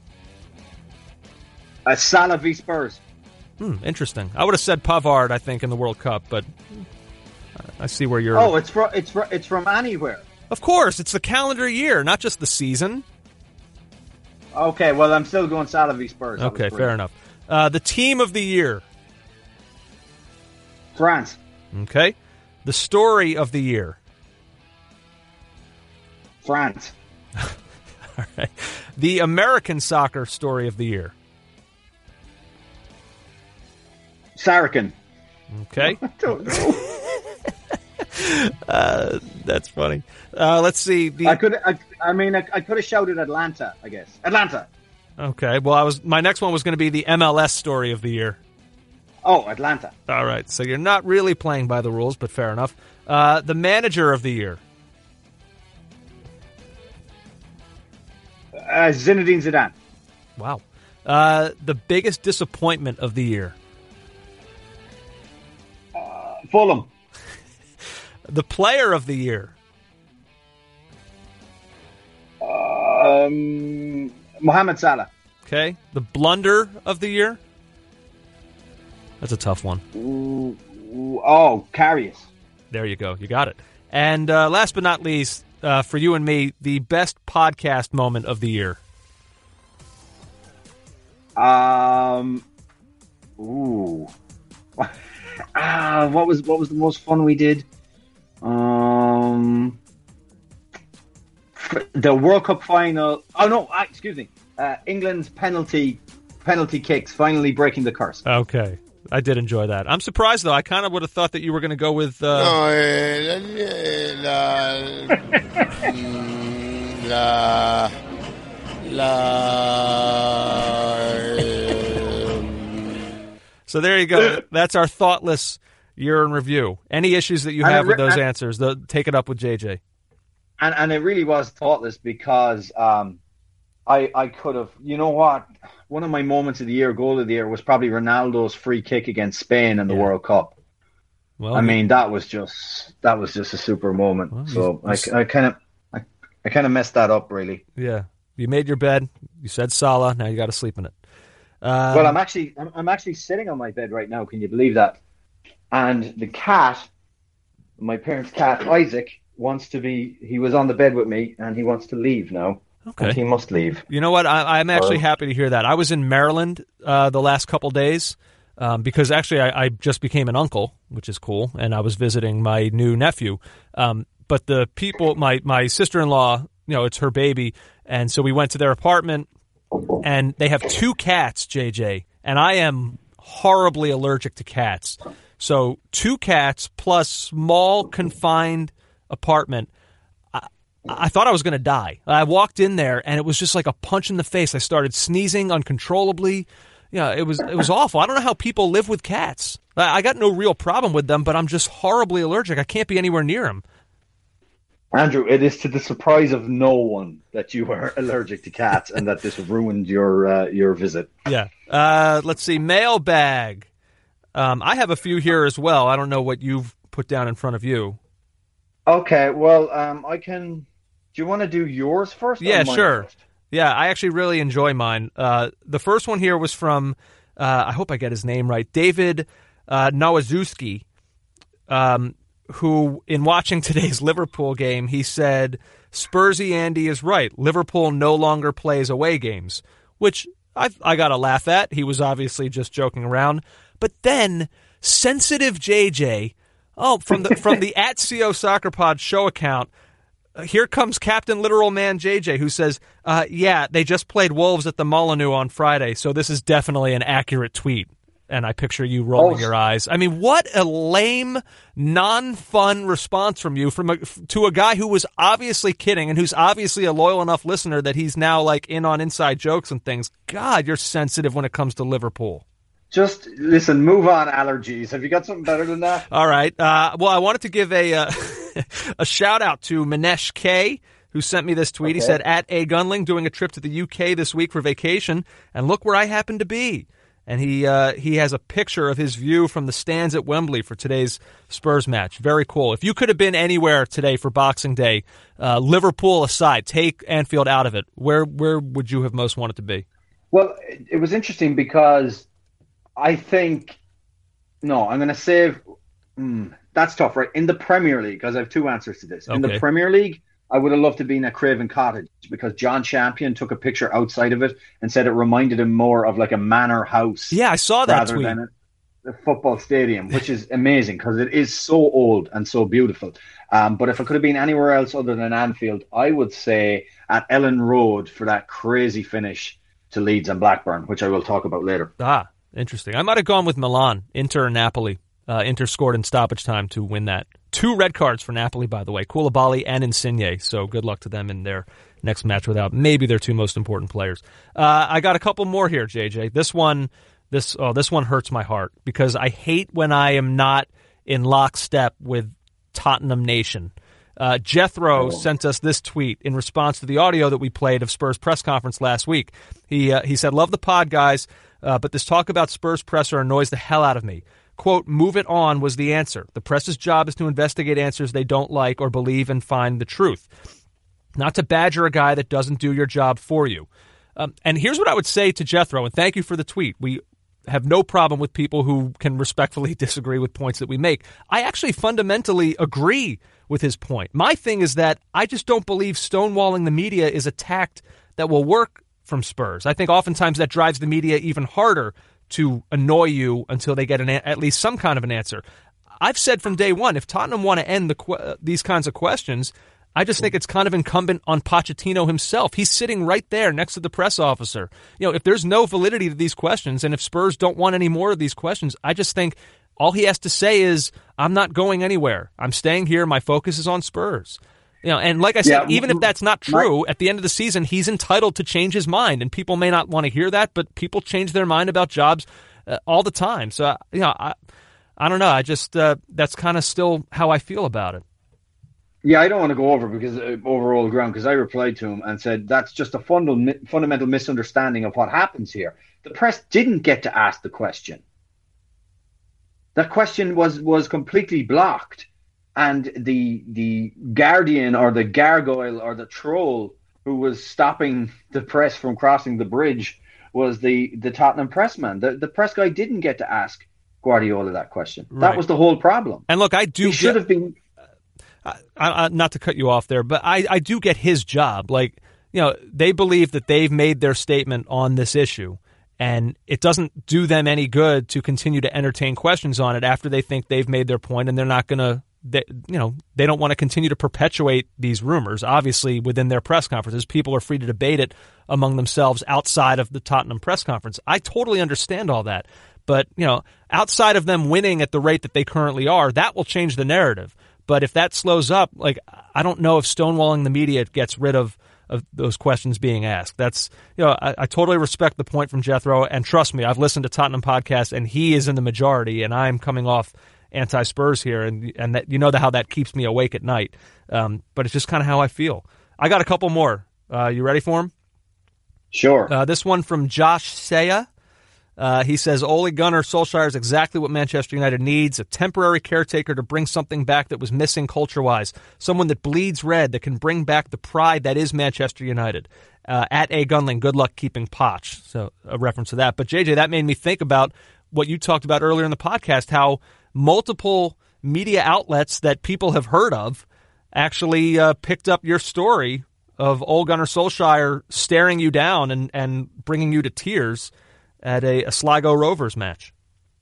A Salah v Spurs. Hmm, interesting. I would have said Pavard, I think, in the World Cup, but I see where you're... Oh, it's from, it's from, it's from anywhere. Of course, it's the calendar year, not just the season. Okay, well, I'm still going Salah v Spurs. Okay, fair enough. Uh, the team of the year. France. Okay. The story of the year. France. All right. The American soccer story of the year. Saracen. Okay. I don't know. uh, that's funny. Uh, let's see. The... I could. I, I mean, I, I could have shouted Atlanta. I guess Atlanta. Okay. Well, I was. My next one was going to be the M L S story of the year. Oh, Atlanta. All right. So you're not really playing by the rules, but fair enough. Uh, the manager of the year. Uh, Zinedine Zidane. Wow. Uh, the biggest disappointment of the year. Uh, Fulham. The player of the year. Um, Mohamed Salah. Okay. The blunder of the year. That's a tough one. Ooh, ooh, oh, Karius. There you go. You got it. And uh, last but not least, uh, for you and me, the best podcast moment of the year. Um. Ooh. ah, what was what was the most fun we did? Um. The World Cup final. Oh no! Ah, excuse me. Uh, England's penalty penalty kicks finally breaking the curse. Okay. I did enjoy that. I'm surprised, though. I kind of would have thought that you were going to go with... Uh... No, eh, la, la, la, So there you go. That's our thoughtless year in review. Any issues that you have with those answers, the, take it up with J J. And and it really was thoughtless because um, I I could have... You know what? One of my moments of the year, goal of the year, was probably Ronaldo's free kick against Spain in the yeah. World Cup. Well, I mean, that was just that was just a super moment. Well, so I, I kind of I, I kind of messed that up, really. Yeah, you made your bed. You said Salah. Now you got to sleep in it. Um, well, I'm actually I'm, I'm actually sitting on my bed right now. Can you believe that? And the cat, my parents' cat Isaac, wants to be. He was on the bed with me, and he wants to leave now. Okay. And he must leave. You know what? I, I'm actually or, happy to hear that. I was in Maryland uh, the last couple days um, because actually I, I just became an uncle, which is cool, and I was visiting my new nephew. Um, but the people, my, my sister-in-law, you know, it's her baby, and so we went to their apartment, and they have two cats, J J, and I am horribly allergic to cats. So two cats plus small confined apartment. I thought I was going to die. I walked in there, and it was just like a punch in the face. I started sneezing uncontrollably. Yeah, it was it was awful. I don't know how people live with cats. I got no real problem with them, but I'm just horribly allergic. I can't be anywhere near them. Andrew, it is to the surprise of no one that you are allergic to cats and that this ruined your uh, your visit. Yeah. Uh, let's see. Mailbag. Um, I have a few here as well. I don't know what you've put down in front of you. Okay, well, um, I can... Do you want to do yours first? Yeah, sure. First? Yeah, I actually really enjoy mine. Uh, the first one here was from, uh, I hope I get his name right, David uh, Nowazewski, um, who, in watching today's Liverpool game, he said, Spursy Andy is right. Liverpool no longer plays away games, which I I got to laugh at. He was obviously just joking around. But then, sensitive J J, oh, from the from the at C O Soccer Pod show account, uh, here comes Captain Literal Man J J, who says, uh, yeah, they just played Wolves at the Molineux on Friday, so this is definitely an accurate tweet. And I picture you rolling oh. your eyes. I mean, what a lame, non-fun response from you from a, to a guy who was obviously kidding and who's obviously a loyal enough listener that he's now like in on inside jokes and things. God, you're sensitive when it comes to Liverpool. Just listen, move on, allergies. Have you got something better than that? All right. Uh, well, I wanted to give a uh, a shout out to Manesh K, who sent me this tweet. Okay. He said, at A Gunling, doing a trip to the U K this week for vacation, and look where I happen to be. And he uh, he has a picture of his view from the stands at Wembley for today's Spurs match. Very cool. If you could have been anywhere today for Boxing Day, uh, Liverpool aside, take Anfield out of it, where where would you have most wanted to be? Well, it was interesting because I think, no, I'm going to save, mm, that's tough, right? In the Premier League, because I have two answers to this. In okay. the Premier League, I would have loved to be in a Craven Cottage because John Champion took a picture outside of it and said it reminded him more of like a manor house. Yeah, I saw that rather tweet. Than a, a football stadium, which is amazing because it is so old and so beautiful. Um, but if it could have been anywhere else other than Anfield, I would say at Ellen Road for that crazy finish to Leeds and Blackburn, which I will talk about later. Ah, interesting. I might have gone with Milan, Inter and Napoli. Uh, Inter scored in stoppage time to win that. Two red cards for Napoli, by the way, Koulibaly and Insigne. So good luck to them in their next match without maybe their two most important players. Uh, I got a couple more here, J J. This one, this oh, this one hurts my heart because I hate when I am not in lockstep with Tottenham Nation. Uh, Jethro oh. sent us this tweet in response to the audio that we played of Spurs press conference last week. He uh, he said, "Love the pod, guys, uh, but this talk about Spurs presser annoys the hell out of me. Quote, move it on was the answer. The press's job is to investigate answers they don't like or believe and find the truth. Not to badger a guy that doesn't do your job for you." Um, and here's what I would say to Jethro, and thank you for the tweet. We have no problem with people who can respectfully disagree with points that we make. I actually fundamentally agree with his point. My thing is that I just don't believe stonewalling the media is a tact that will work from Spurs. I think oftentimes that drives the media even harder to annoy you until they get an, at least some kind of an answer. I've said from day one, if Tottenham want to end the uh, these kinds of questions, I just think it's kind of incumbent on Pochettino himself. He's sitting right there next to the press officer. You know, if there's no validity to these questions, and if Spurs don't want any more of these questions, I just think all he has to say is, I'm not going anywhere. I'm staying here. My focus is on Spurs. You know, and like I said, yeah, even if that's not true, my, at the end of the season, he's entitled to change his mind. And people may not want to hear that, but people change their mind about jobs uh, all the time. So, you know, I, I don't know. I just, uh, that's kind of still how I feel about it. Yeah, I don't want to go over because uh, over all ground because I replied to him and said that's just a fundamental fundamental misunderstanding of what happens here. The press didn't get to ask the question. That question was was completely blocked. And the the guardian or the gargoyle or the troll who was stopping the press from crossing the bridge was the, the Tottenham pressman. The the press guy didn't get to ask Guardiola that question. Right. That was the whole problem. And look, I do he should get, have been. I, I, not to cut you off there, but I, I do get his job. Like, you know, they believe that they've made their statement on this issue, and it doesn't do them any good to continue to entertain questions on it after they think they've made their point, and they're not going to. They, you know, they don't want to continue to perpetuate these rumors. Obviously, within their press conferences, people are free to debate it among themselves outside of the Tottenham press conference. I totally understand all that. But, you know, outside of them winning at the rate that they currently are, that will change the narrative. But if that slows up, like, I don't know if stonewalling the media gets rid of, of those questions being asked. That's, you know, I, I totally respect the point from Jethro. And trust me, I've listened to Tottenham podcasts, and he is in the majority, and I'm coming off anti-Spurs here, and and that, you know, the, how that keeps me awake at night. Um, but it's just kind of how I feel. I got a couple more. Uh, you ready for them? Sure. Uh, this one from Josh Saya. Uh, he says, Ole Gunnar Solskjaer is exactly what Manchester United needs, a temporary caretaker to bring something back that was missing culture-wise, someone that bleeds red, that can bring back the pride that is Manchester United. Uh, at A. Gunling, good luck keeping Poch. So a reference to that. But, J J, that made me think about what you talked about earlier in the podcast, how multiple media outlets that people have heard of actually uh, picked up your story of Ole Gunnar Solskjaer staring you down and, and bringing you to tears at a, a Sligo Rovers match.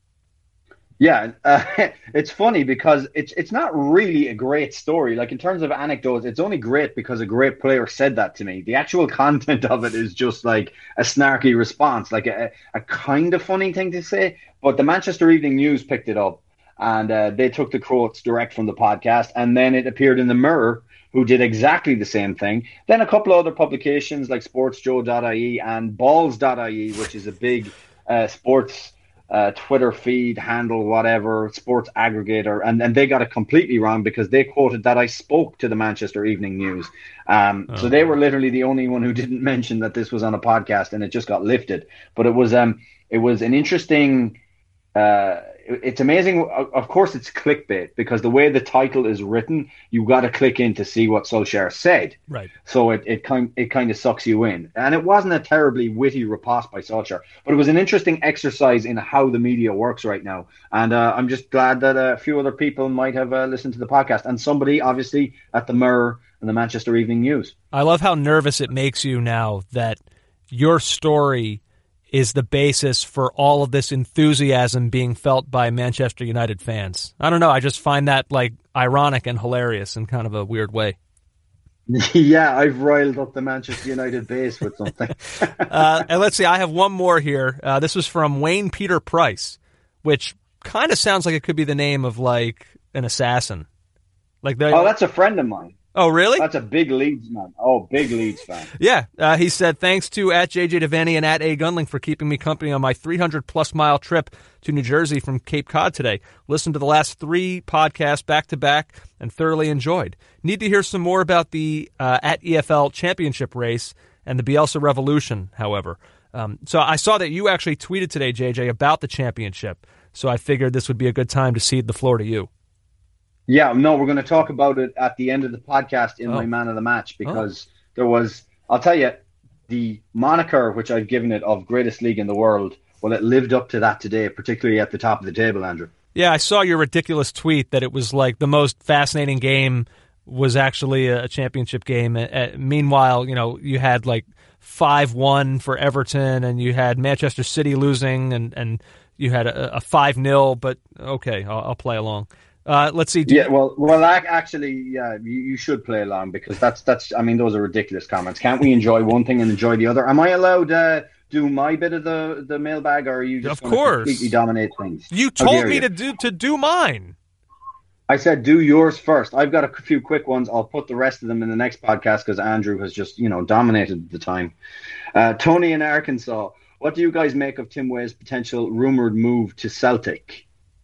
Yeah, uh, it's funny because it's it's not really a great story. Like in terms of anecdotes, it's only great because a great player said that to me. The actual content of it is just like a snarky response, like a, a kind of funny thing to say. But the Manchester Evening News picked it up, and uh, they took the quotes direct from the podcast, and then it appeared in the Mirror, who did exactly the same thing. Then a couple of other publications like sportsjoe dot I E and balls dot I E, which is a big uh, sports uh, Twitter feed, handle, whatever, sports aggregator, and, and they got it completely wrong because they quoted that I spoke to the Manchester Evening News. Um, oh. So they were literally the only one who didn't mention that this was on a podcast, and it just got lifted. But it was um, it was an interesting... Uh, it's amazing. Of course, it's clickbait because the way the title is written, you got to click in to see what Solskjaer said. Right. So it it kind it kind of sucks you in, and it wasn't a terribly witty riposte by Solskjaer, but it was an interesting exercise in how the media works right now. And uh, I'm just glad that a few other people might have uh, listened to the podcast, and somebody obviously at the Mirror and the Manchester Evening News. I love how nervous it makes you now that your story is the basis for all of this enthusiasm being felt by Manchester United fans. I don't know. I just find that like ironic and hilarious in kind of a weird way. Yeah, I've riled up the Manchester United base with something. uh, and let's see. I have one more here. Uh, this was from Wayne Peter Price, which kind of sounds like it could be the name of like an assassin. Like oh, that's a friend of mine. Oh, really? That's a big Leeds man. Oh, big Leeds fan. Yeah. Uh, he said, thanks to at J J Devaney and at A Gunling for keeping me company on my three hundred plus mile trip to New Jersey from Cape Cod today. Listened to the last three podcasts back to back and thoroughly enjoyed. Need to hear some more about the uh, at E F L championship race and the Bielsa revolution, however. Um, so I saw that you actually tweeted today, J J, about the championship. So I figured this would be a good time to cede the floor to you. Yeah, no, we're going to talk about it at the end of the podcast in oh. my man of the match because oh. there was, I'll tell you, the moniker which I've given it of greatest league in the world, well, it lived up to that today, particularly at the top of the table, Andrew. Yeah, I saw your ridiculous tweet that it was like the most fascinating game was actually a championship game. Uh, meanwhile, you know, you had like five one for Everton and you had Manchester City losing and, and you had a, a five nil, but okay, I'll, I'll play along. Uh, let's see. Yeah, well, well, actually, yeah, you, you should play along because that's that's. I mean, those are ridiculous comments. Can't we enjoy one thing and enjoy the other? Am I allowed to uh, do my bit of the, the mailbag, or are you just of course completely dominate things? You told me you? to do to do mine. I said do yours first. I've got a few quick ones. I'll put the rest of them in the next podcast because Andrew has just you know dominated the time. Uh, Tony in Arkansas, what do you guys make of Tim Weah's potential rumored move to Celtic?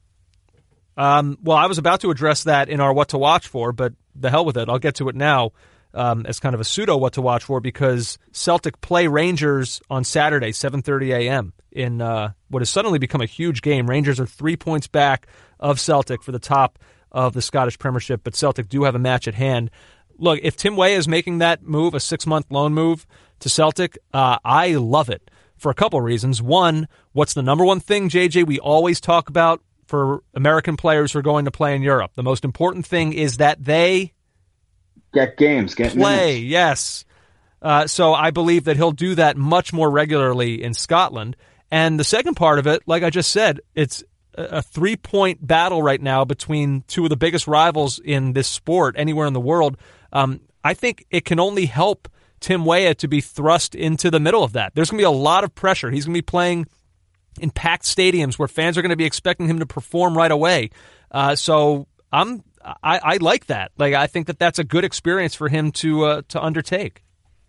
Um, well, I was about to address that in our What to Watch For, but the hell with it. I'll get to it now um, as kind of a pseudo What to Watch For because Celtic play Rangers on Saturday, seven thirty a.m. in uh, what has suddenly become a huge game. Rangers are three points back of Celtic for the top of the Scottish Premiership, but Celtic do have a match at hand. Look, if Tim Weah is making that move, a six-month loan move to Celtic, uh, I love it for a couple reasons. One, what's the number one thing, J J, we always talk about for American players who are going to play in Europe? The most important thing is that they get games, get play. Minutes. Yes. Uh, so I believe that he'll do that much more regularly in Scotland. And the second part of it, like I just said, it's a three-point battle right now between two of the biggest rivals in this sport anywhere in the world. Um, I think it can only help Tim Weah to be thrust into the middle of that. There's going to be a lot of pressure. He's going to be playing in packed stadiums where fans are going to be expecting him to perform right away. Uh, so I'm I, I like that. Like I think that that's a good experience for him to uh, to undertake.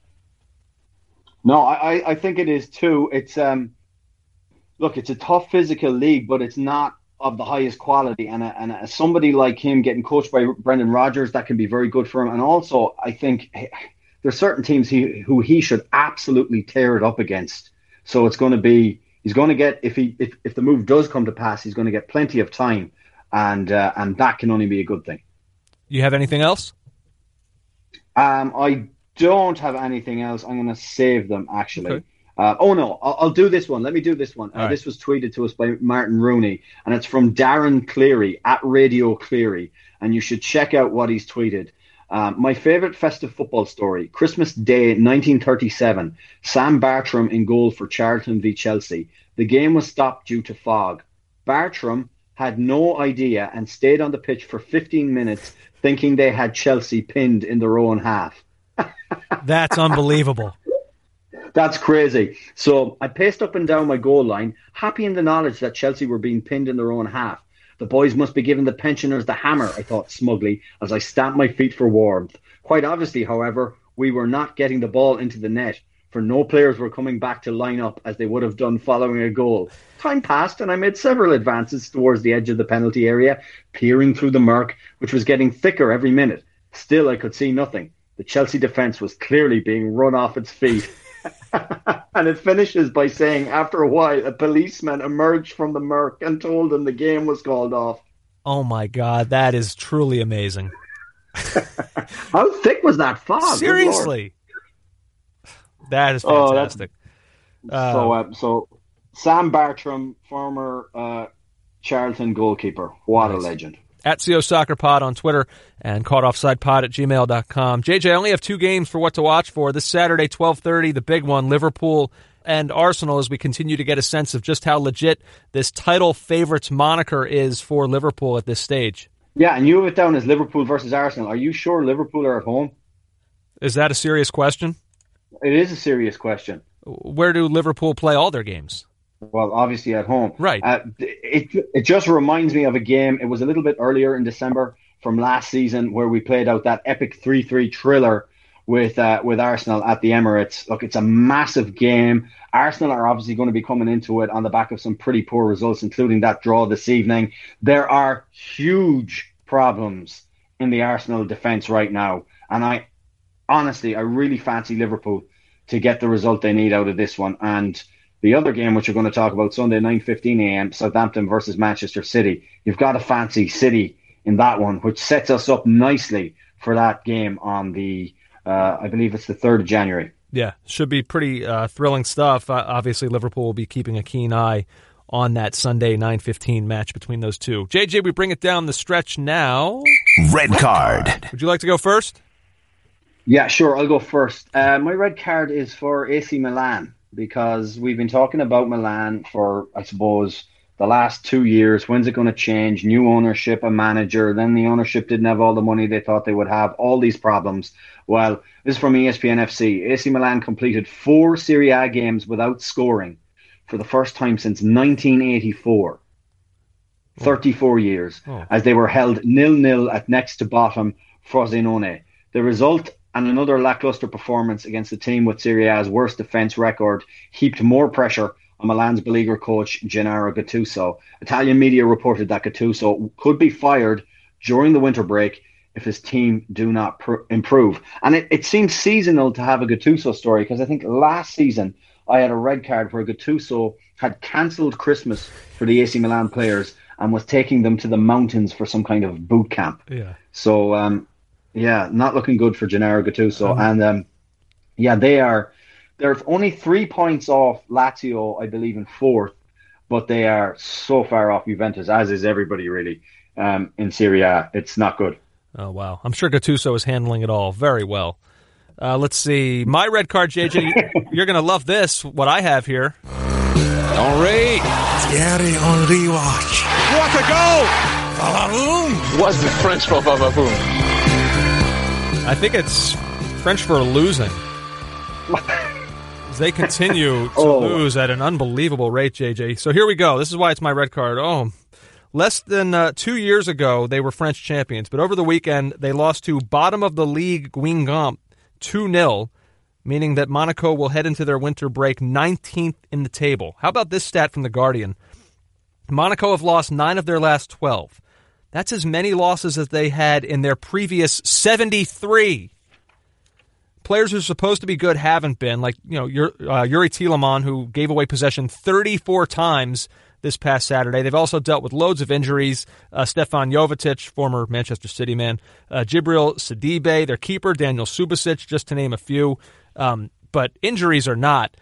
No, I, I think it is too. It's um, look, it's a tough physical league, but it's not of the highest quality. And a, and a, somebody like him getting coached by Brendan Rodgers, that can be very good for him. And also, I think there's certain teams he, who he should absolutely tear it up against. So it's going to be. He's going to get, if he if, if the move does come to pass, he's going to get plenty of time, and uh, and that can only be a good thing. You have anything else? Um, I don't have anything else. I'm going to save them, actually. Okay. Uh, oh, no, I'll, I'll do this one. Let me do this one. Uh, right. This was tweeted to us by Martin Rooney, and it's from Darren Cleary, at Radio Cleary, and you should check out what he's tweeted. Um, my favourite festive football story, Christmas Day nineteen thirty-seven, Sam Bartram in goal for Charlton v Chelsea. The game was stopped due to fog. Bartram had no idea and stayed on the pitch for fifteen minutes thinking they had Chelsea pinned in their own half. That's unbelievable. That's crazy. So I paced up and down my goal line, happy in the knowledge that Chelsea were being pinned in their own half. The boys must be giving the pensioners the hammer, I thought smugly, as I stamped my feet for warmth. Quite obviously, however, we were not getting the ball into the net, for no players were coming back to line up as they would have done following a goal. Time passed, and I made several advances towards the edge of the penalty area, peering through the murk, which was getting thicker every minute. Still, I could see nothing. The Chelsea defence was clearly being run off its feet. And it finishes by saying, after a while, a policeman emerged from the murk and told them the game was called off. Oh, my God. That is truly amazing. How thick was that fog? Seriously. That is fantastic. Oh, uh, so, uh, so Sam Bartram, former uh, Charlton goalkeeper. What nice. A legend. At C O Soccer Pod on Twitter and caughtoffsidepod at gmail dot com. J J, I only have two games for what to watch for. This Saturday, twelve thirty, the big one, Liverpool and Arsenal, as we continue to get a sense of just how legit this title favorites moniker is for Liverpool at this stage. Yeah, and you have it down as Liverpool versus Arsenal. Are you sure Liverpool are at home? Is that a serious question? It is a serious question. Where do Liverpool play all their games? Well, obviously at home. Right. Uh, it it just reminds me of a game. It was a little bit earlier in December from last season where we played out that epic three three thriller with uh, with Arsenal at the Emirates. Look, it's a massive game. Arsenal are obviously going to be coming into it on the back of some pretty poor results, including that draw this evening. There are huge problems in the Arsenal defence right now. And I honestly, I really fancy Liverpool to get the result they need out of this one. And the other game, which we're going to talk about Sunday, nine fifteen a.m., Southampton versus Manchester City. You've got to fancy City in that one, which sets us up nicely for that game on the, uh, I believe it's the third of January. Yeah, should be pretty uh, thrilling stuff. Uh, obviously, Liverpool will be keeping a keen eye on that Sunday nine fifteen match between those two. J J, we bring it down the stretch now. Red card. Would you like to go first? Yeah, sure. I'll go first. Uh, my red card is for A C Milan, because we've been talking about Milan for, I suppose, the last two years. When's it going to change? New ownership, a manager. Then the ownership didn't have all the money they thought they would have. All these problems. Well, this is from E S P N F C. A C Milan completed four Serie A games without scoring for the first time since nineteen eighty-four. Oh. thirty-four years, oh. as they were held nil-nil at next to bottom Frosinone. The result, and another lackluster performance against the team with Serie A's worst defence record, heaped more pressure on Milan's beleaguered coach Gennaro Gattuso. Italian media reported that Gattuso could be fired during the winter break if his team do not pr- improve. And it, it seems seasonal to have a Gattuso story, because I think last season I had a red card where Gattuso had cancelled Christmas for the A C Milan players and was taking them to the mountains for some kind of boot camp. Yeah. So, um, yeah, not looking good for Gennaro Gattuso. Mm-hmm. And, um, yeah, they are... They're only three points off Lazio, I believe, in fourth, but they are so far off Juventus, as is everybody, really, um, in Serie A. It's not good. Oh, wow. I'm sure Gattuso is handling it all very well. Uh, let's see. My red card, J J, you're going to love this, what I have here. Henry. Thierry Henry watch. What a goal! Vavaboom. What's the French for vavaboom? I think it's French for losing. They continue to oh. lose at an unbelievable rate, J J. So here we go. This is why it's my red card. Oh, less than uh, two years ago, they were French champions. But over the weekend, they lost to bottom of the league Guingamp two nil, meaning that Monaco will head into their winter break nineteenth in the table. How about this stat from The Guardian? Monaco have lost nine of their last twelve. That's as many losses as they had in their previous seventy-three. Players who are supposed to be good haven't been, like you know uh, Yuri Tielemans, who gave away possession thirty-four times this past Saturday. They've also dealt with loads of injuries. Uh, Stefan Jovetic, former Manchester City man, uh, Djibril Sidibe, their keeper, Daniel Subasic, just to name a few. Um, but injuries or not,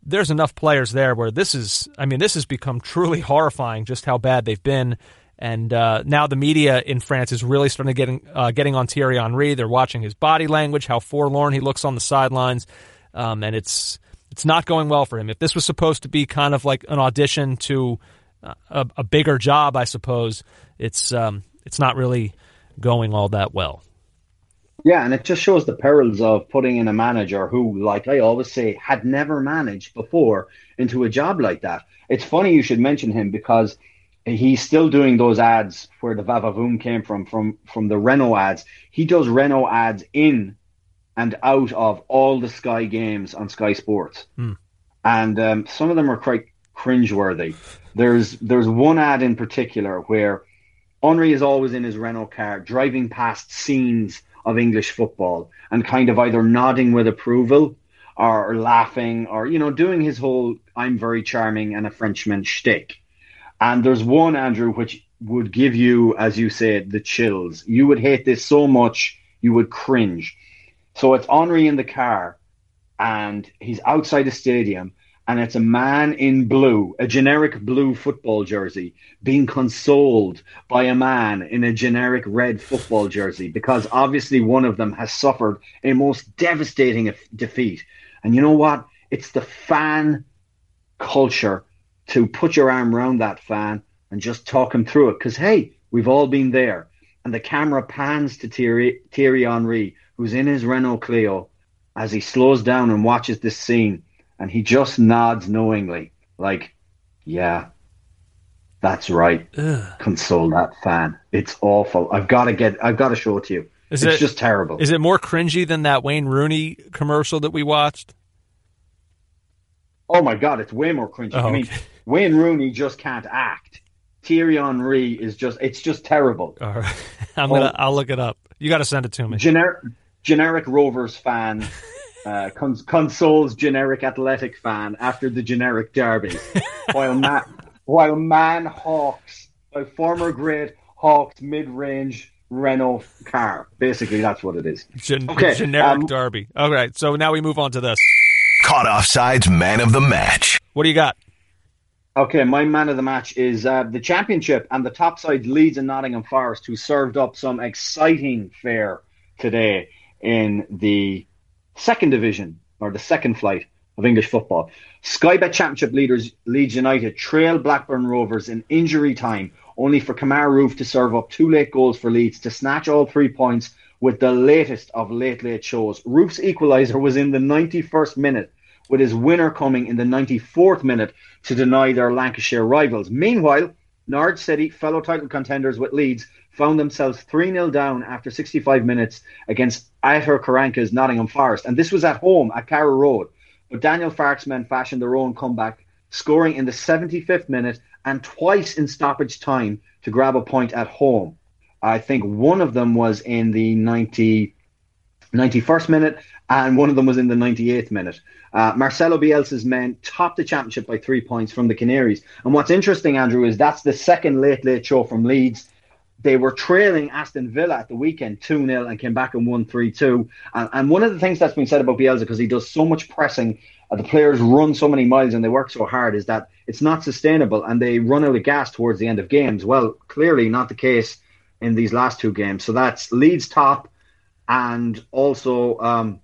there's enough players there where this is, I mean, this has become truly horrifying just how bad they've been. And uh, now the media in France is really starting to getting uh, getting on Thierry Henry. They're watching his body language, how forlorn he looks on the sidelines, um, and it's it's not going well for him. If this was supposed to be kind of like an audition to uh, a, a bigger job, I suppose, it's um, it's not really going all that well. Yeah, and it just shows the perils of putting in a manager who, like I always say, had never managed before into a job like that. It's funny you should mention him because he's still doing those ads where the Vavavoom came from, from, from the Renault ads. He does Renault ads in and out of all the Sky games on Sky Sports. Hmm. And um, some of them are quite cringeworthy. There's, there's one ad in particular where Henry is always in his Renault car, driving past scenes of English football and kind of either nodding with approval or laughing or, you know, doing his whole I'm very charming and a Frenchman shtick. And there's one, Andrew, which would give you, as you said, the chills. You would hate this so much, you would cringe. So it's Henry in the car, and he's outside the stadium, and it's a man in blue, a generic blue football jersey, being consoled by a man in a generic red football jersey, because obviously one of them has suffered a most devastating defeat. And you know what? It's the fan culture to put your arm around that fan and just talk him through it. Because, hey, we've all been there. And the camera pans to Thierry, Thierry Henry, who's in his Renault Clio, as he slows down and watches this scene. And he just nods knowingly, like, yeah, that's right. Ugh. Console that fan. It's awful. I've got to get, I've got to show it to you. Is it's it, just terrible. Is it more cringy than that Wayne Rooney commercial that we watched? Oh, my God, it's way more cringy. Oh, I mean, okay. Wayne Rooney just can't act. Thierry Henry is just, it's just terrible. All right. I'm gonna, oh, I'll look it up. You got to send it to me. Generic, generic Rovers fan uh, cons- consoles generic Athletic fan after the generic derby. while, Ma- while Man Hawks, a former great Hawks mid-range Renault car. Basically, that's what it is. Gen- okay, generic um, derby. All right, so now we move on to this. Caught Offside's man of the match. What do you got? Okay, my man of the match is uh, the championship and the top sides Leeds and Nottingham Forest, who served up some exciting fare today in the second division, or the second flight of English football. Sky Bet Championship leaders Leeds United trailed Blackburn Rovers in injury time, only for Kamar Roof to serve up two late goals for Leeds to snatch all three points with the latest of late, late shows. Roof's equaliser was in the ninety-first minute, with his winner coming in the ninety-fourth minute to deny their Lancashire rivals. Meanwhile, Norwich City, fellow title contenders with Leeds, found themselves three nil down after sixty-five minutes against Aitor Karanka's Nottingham Forest. And this was at home at Carrow Road. But Daniel Farke's men fashioned their own comeback, scoring in the seventy-fifth minute and twice in stoppage time to grab a point at home. I think one of them was in the ninety, ninety-first minute, and one of them was in the ninety-eighth minute. Uh, Marcelo Bielsa's men topped the championship by three points from the Canaries. And what's interesting, Andrew, is that's the second late, late show from Leeds. They were trailing Aston Villa at the weekend two nil and came back and won three two. And, and one of the things that's been said about Bielsa, because he does so much pressing, uh, the players run so many miles and they work so hard, is that it's not sustainable and they run out of gas towards the end of games. Well, clearly not the case in these last two games. So that's Leeds top and also um,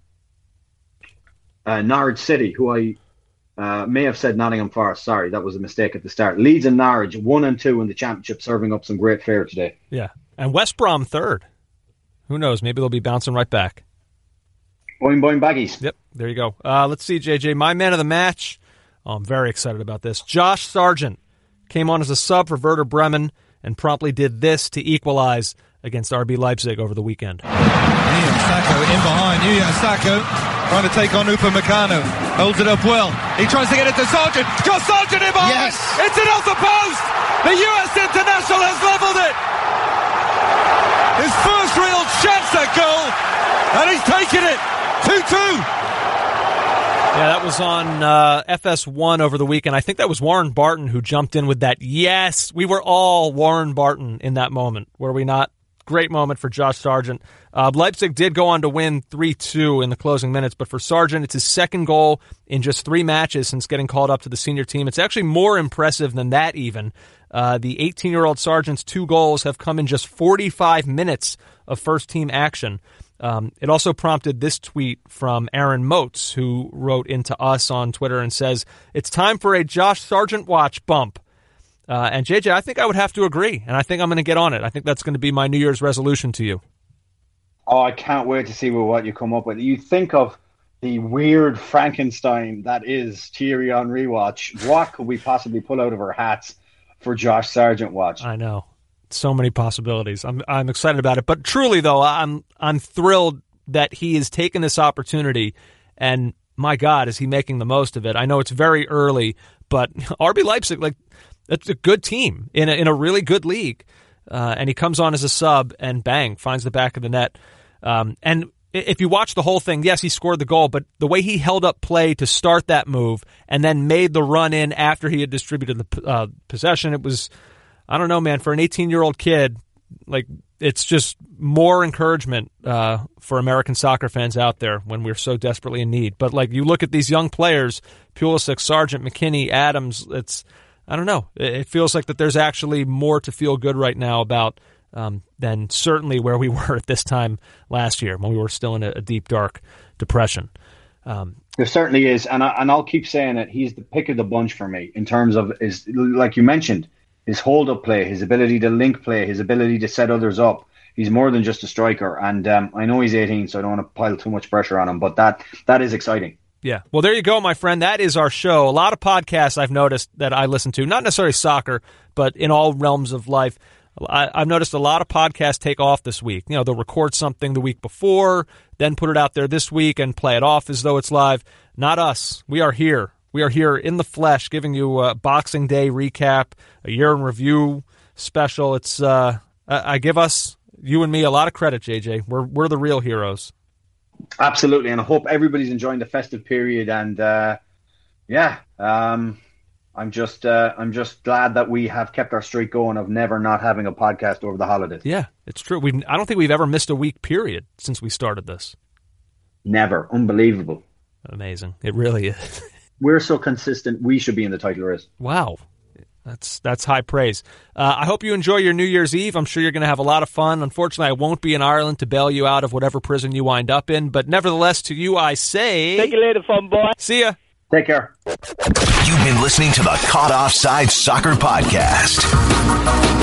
uh, Norwich City, who I uh, may have said Nottingham Forest. Sorry, that was a mistake at the start. Leeds and Norwich, one and two in the championship, serving up some great fare today. Yeah, and West Brom third. Who knows? Maybe they'll be bouncing right back. Boing, boing, baggies. Yep, there you go. Uh, let's see, J J. My man of the match. Oh, I'm very excited about this. Josh Sargent came on as a sub for Werder Bremen and promptly did this to equalize against R B Leipzig over the weekend. Ian Sacco in behind. Ian Sacco trying to take on Upamecano. Holds it up well. He tries to get it to Sargent. Josh Sargent in behind. Yes. It's it off the post. The U S international has levelled it. His first real chance at goal. And he's taken it. two two. Yeah, that was on uh, F S one over the weekend. I think that was Warren Barton who jumped in with that. Yes, we were all Warren Barton in that moment, were we not? great moment for Josh Sargent. Uh, Leipzig did go on to win three two in the closing minutes, but for Sargent, it's his second goal in just three matches since getting called up to the senior team. It's actually more impressive than that even. Uh, the eighteen-year-old Sargent's two goals have come in just forty-five minutes of first-team action. Um, it also prompted this tweet from Aaron Motes, who wrote into us on Twitter and says, "It's time for a Josh Sargent watch bump." Uh, and J J, I think I would have to agree, and I think I'm going to get on it. I think that's going to be my New Year's resolution to you. Oh, I can't wait to see what you come up with. You think of the weird Frankenstein that is Thierry Henry watch. What could we possibly pull out of our hats for Josh Sargent watch? I know. So many possibilities. I'm I'm excited about it. But truly, though, I'm I'm thrilled that he has taken this opportunity, and my God, is he making the most of it. I know it's very early, but R B Leipzig, like, that's a good team in a, in a really good league. Uh, and he comes on as a sub and bang, finds the back of the net. Um, and if you watch the whole thing, yes, he scored the goal, but the way he held up play to start that move and then made the run in after he had distributed the uh, possession, it was, I don't know, man, for an eighteen-year-old kid, like, it's just more encouragement uh, for American soccer fans out there when we're so desperately in need. But, like, you look at these young players, Pulisic, Sargent, McKinney, Adams, it's, I don't know. It feels like that there's actually more to feel good right now about um, than certainly where we were at this time last year when we were still in a, a deep, dark depression. Um, there certainly is, and, I, and I'll keep saying it. He's the pick of the bunch for me in terms of, his, like you mentioned, his hold-up play, his ability to link play, his ability to set others up. He's more than just a striker, and um, I know he's eighteen, so I don't want to pile too much pressure on him, but that that is exciting. Yeah. Well, there you go, my friend. That is our show. A lot of podcasts I've noticed that I listen to, not necessarily soccer, but in all realms of life. I, I've noticed a lot of podcasts take off this week. You know, they'll record something the week before, then put it out there this week and play it off as though it's live. Not us. We are here. We are here in the flesh, giving you a Boxing Day recap, a year in review special. It's uh, I give us, you and me, a lot of credit, J J. We're we're the real heroes. Absolutely, and I hope everybody's enjoying the festive period. And uh, yeah, um, I'm just uh, I'm just glad that we have kept our streak going of never not having a podcast over the holidays. Yeah, it's true. We I don't think we've ever missed a week period since we started this. Never. Unbelievable. Amazing. It really is. We're so consistent. We should be in the title race. Wow. That's that's high praise. Uh, I hope you enjoy your New Year's Eve. I'm sure you're going to have a lot of fun. Unfortunately, I won't be in Ireland to bail you out of whatever prison you wind up in. But nevertheless, to you, I say... Take you later, fun boy. See ya. Take care. You've been listening to the Caught Offside Soccer Podcast.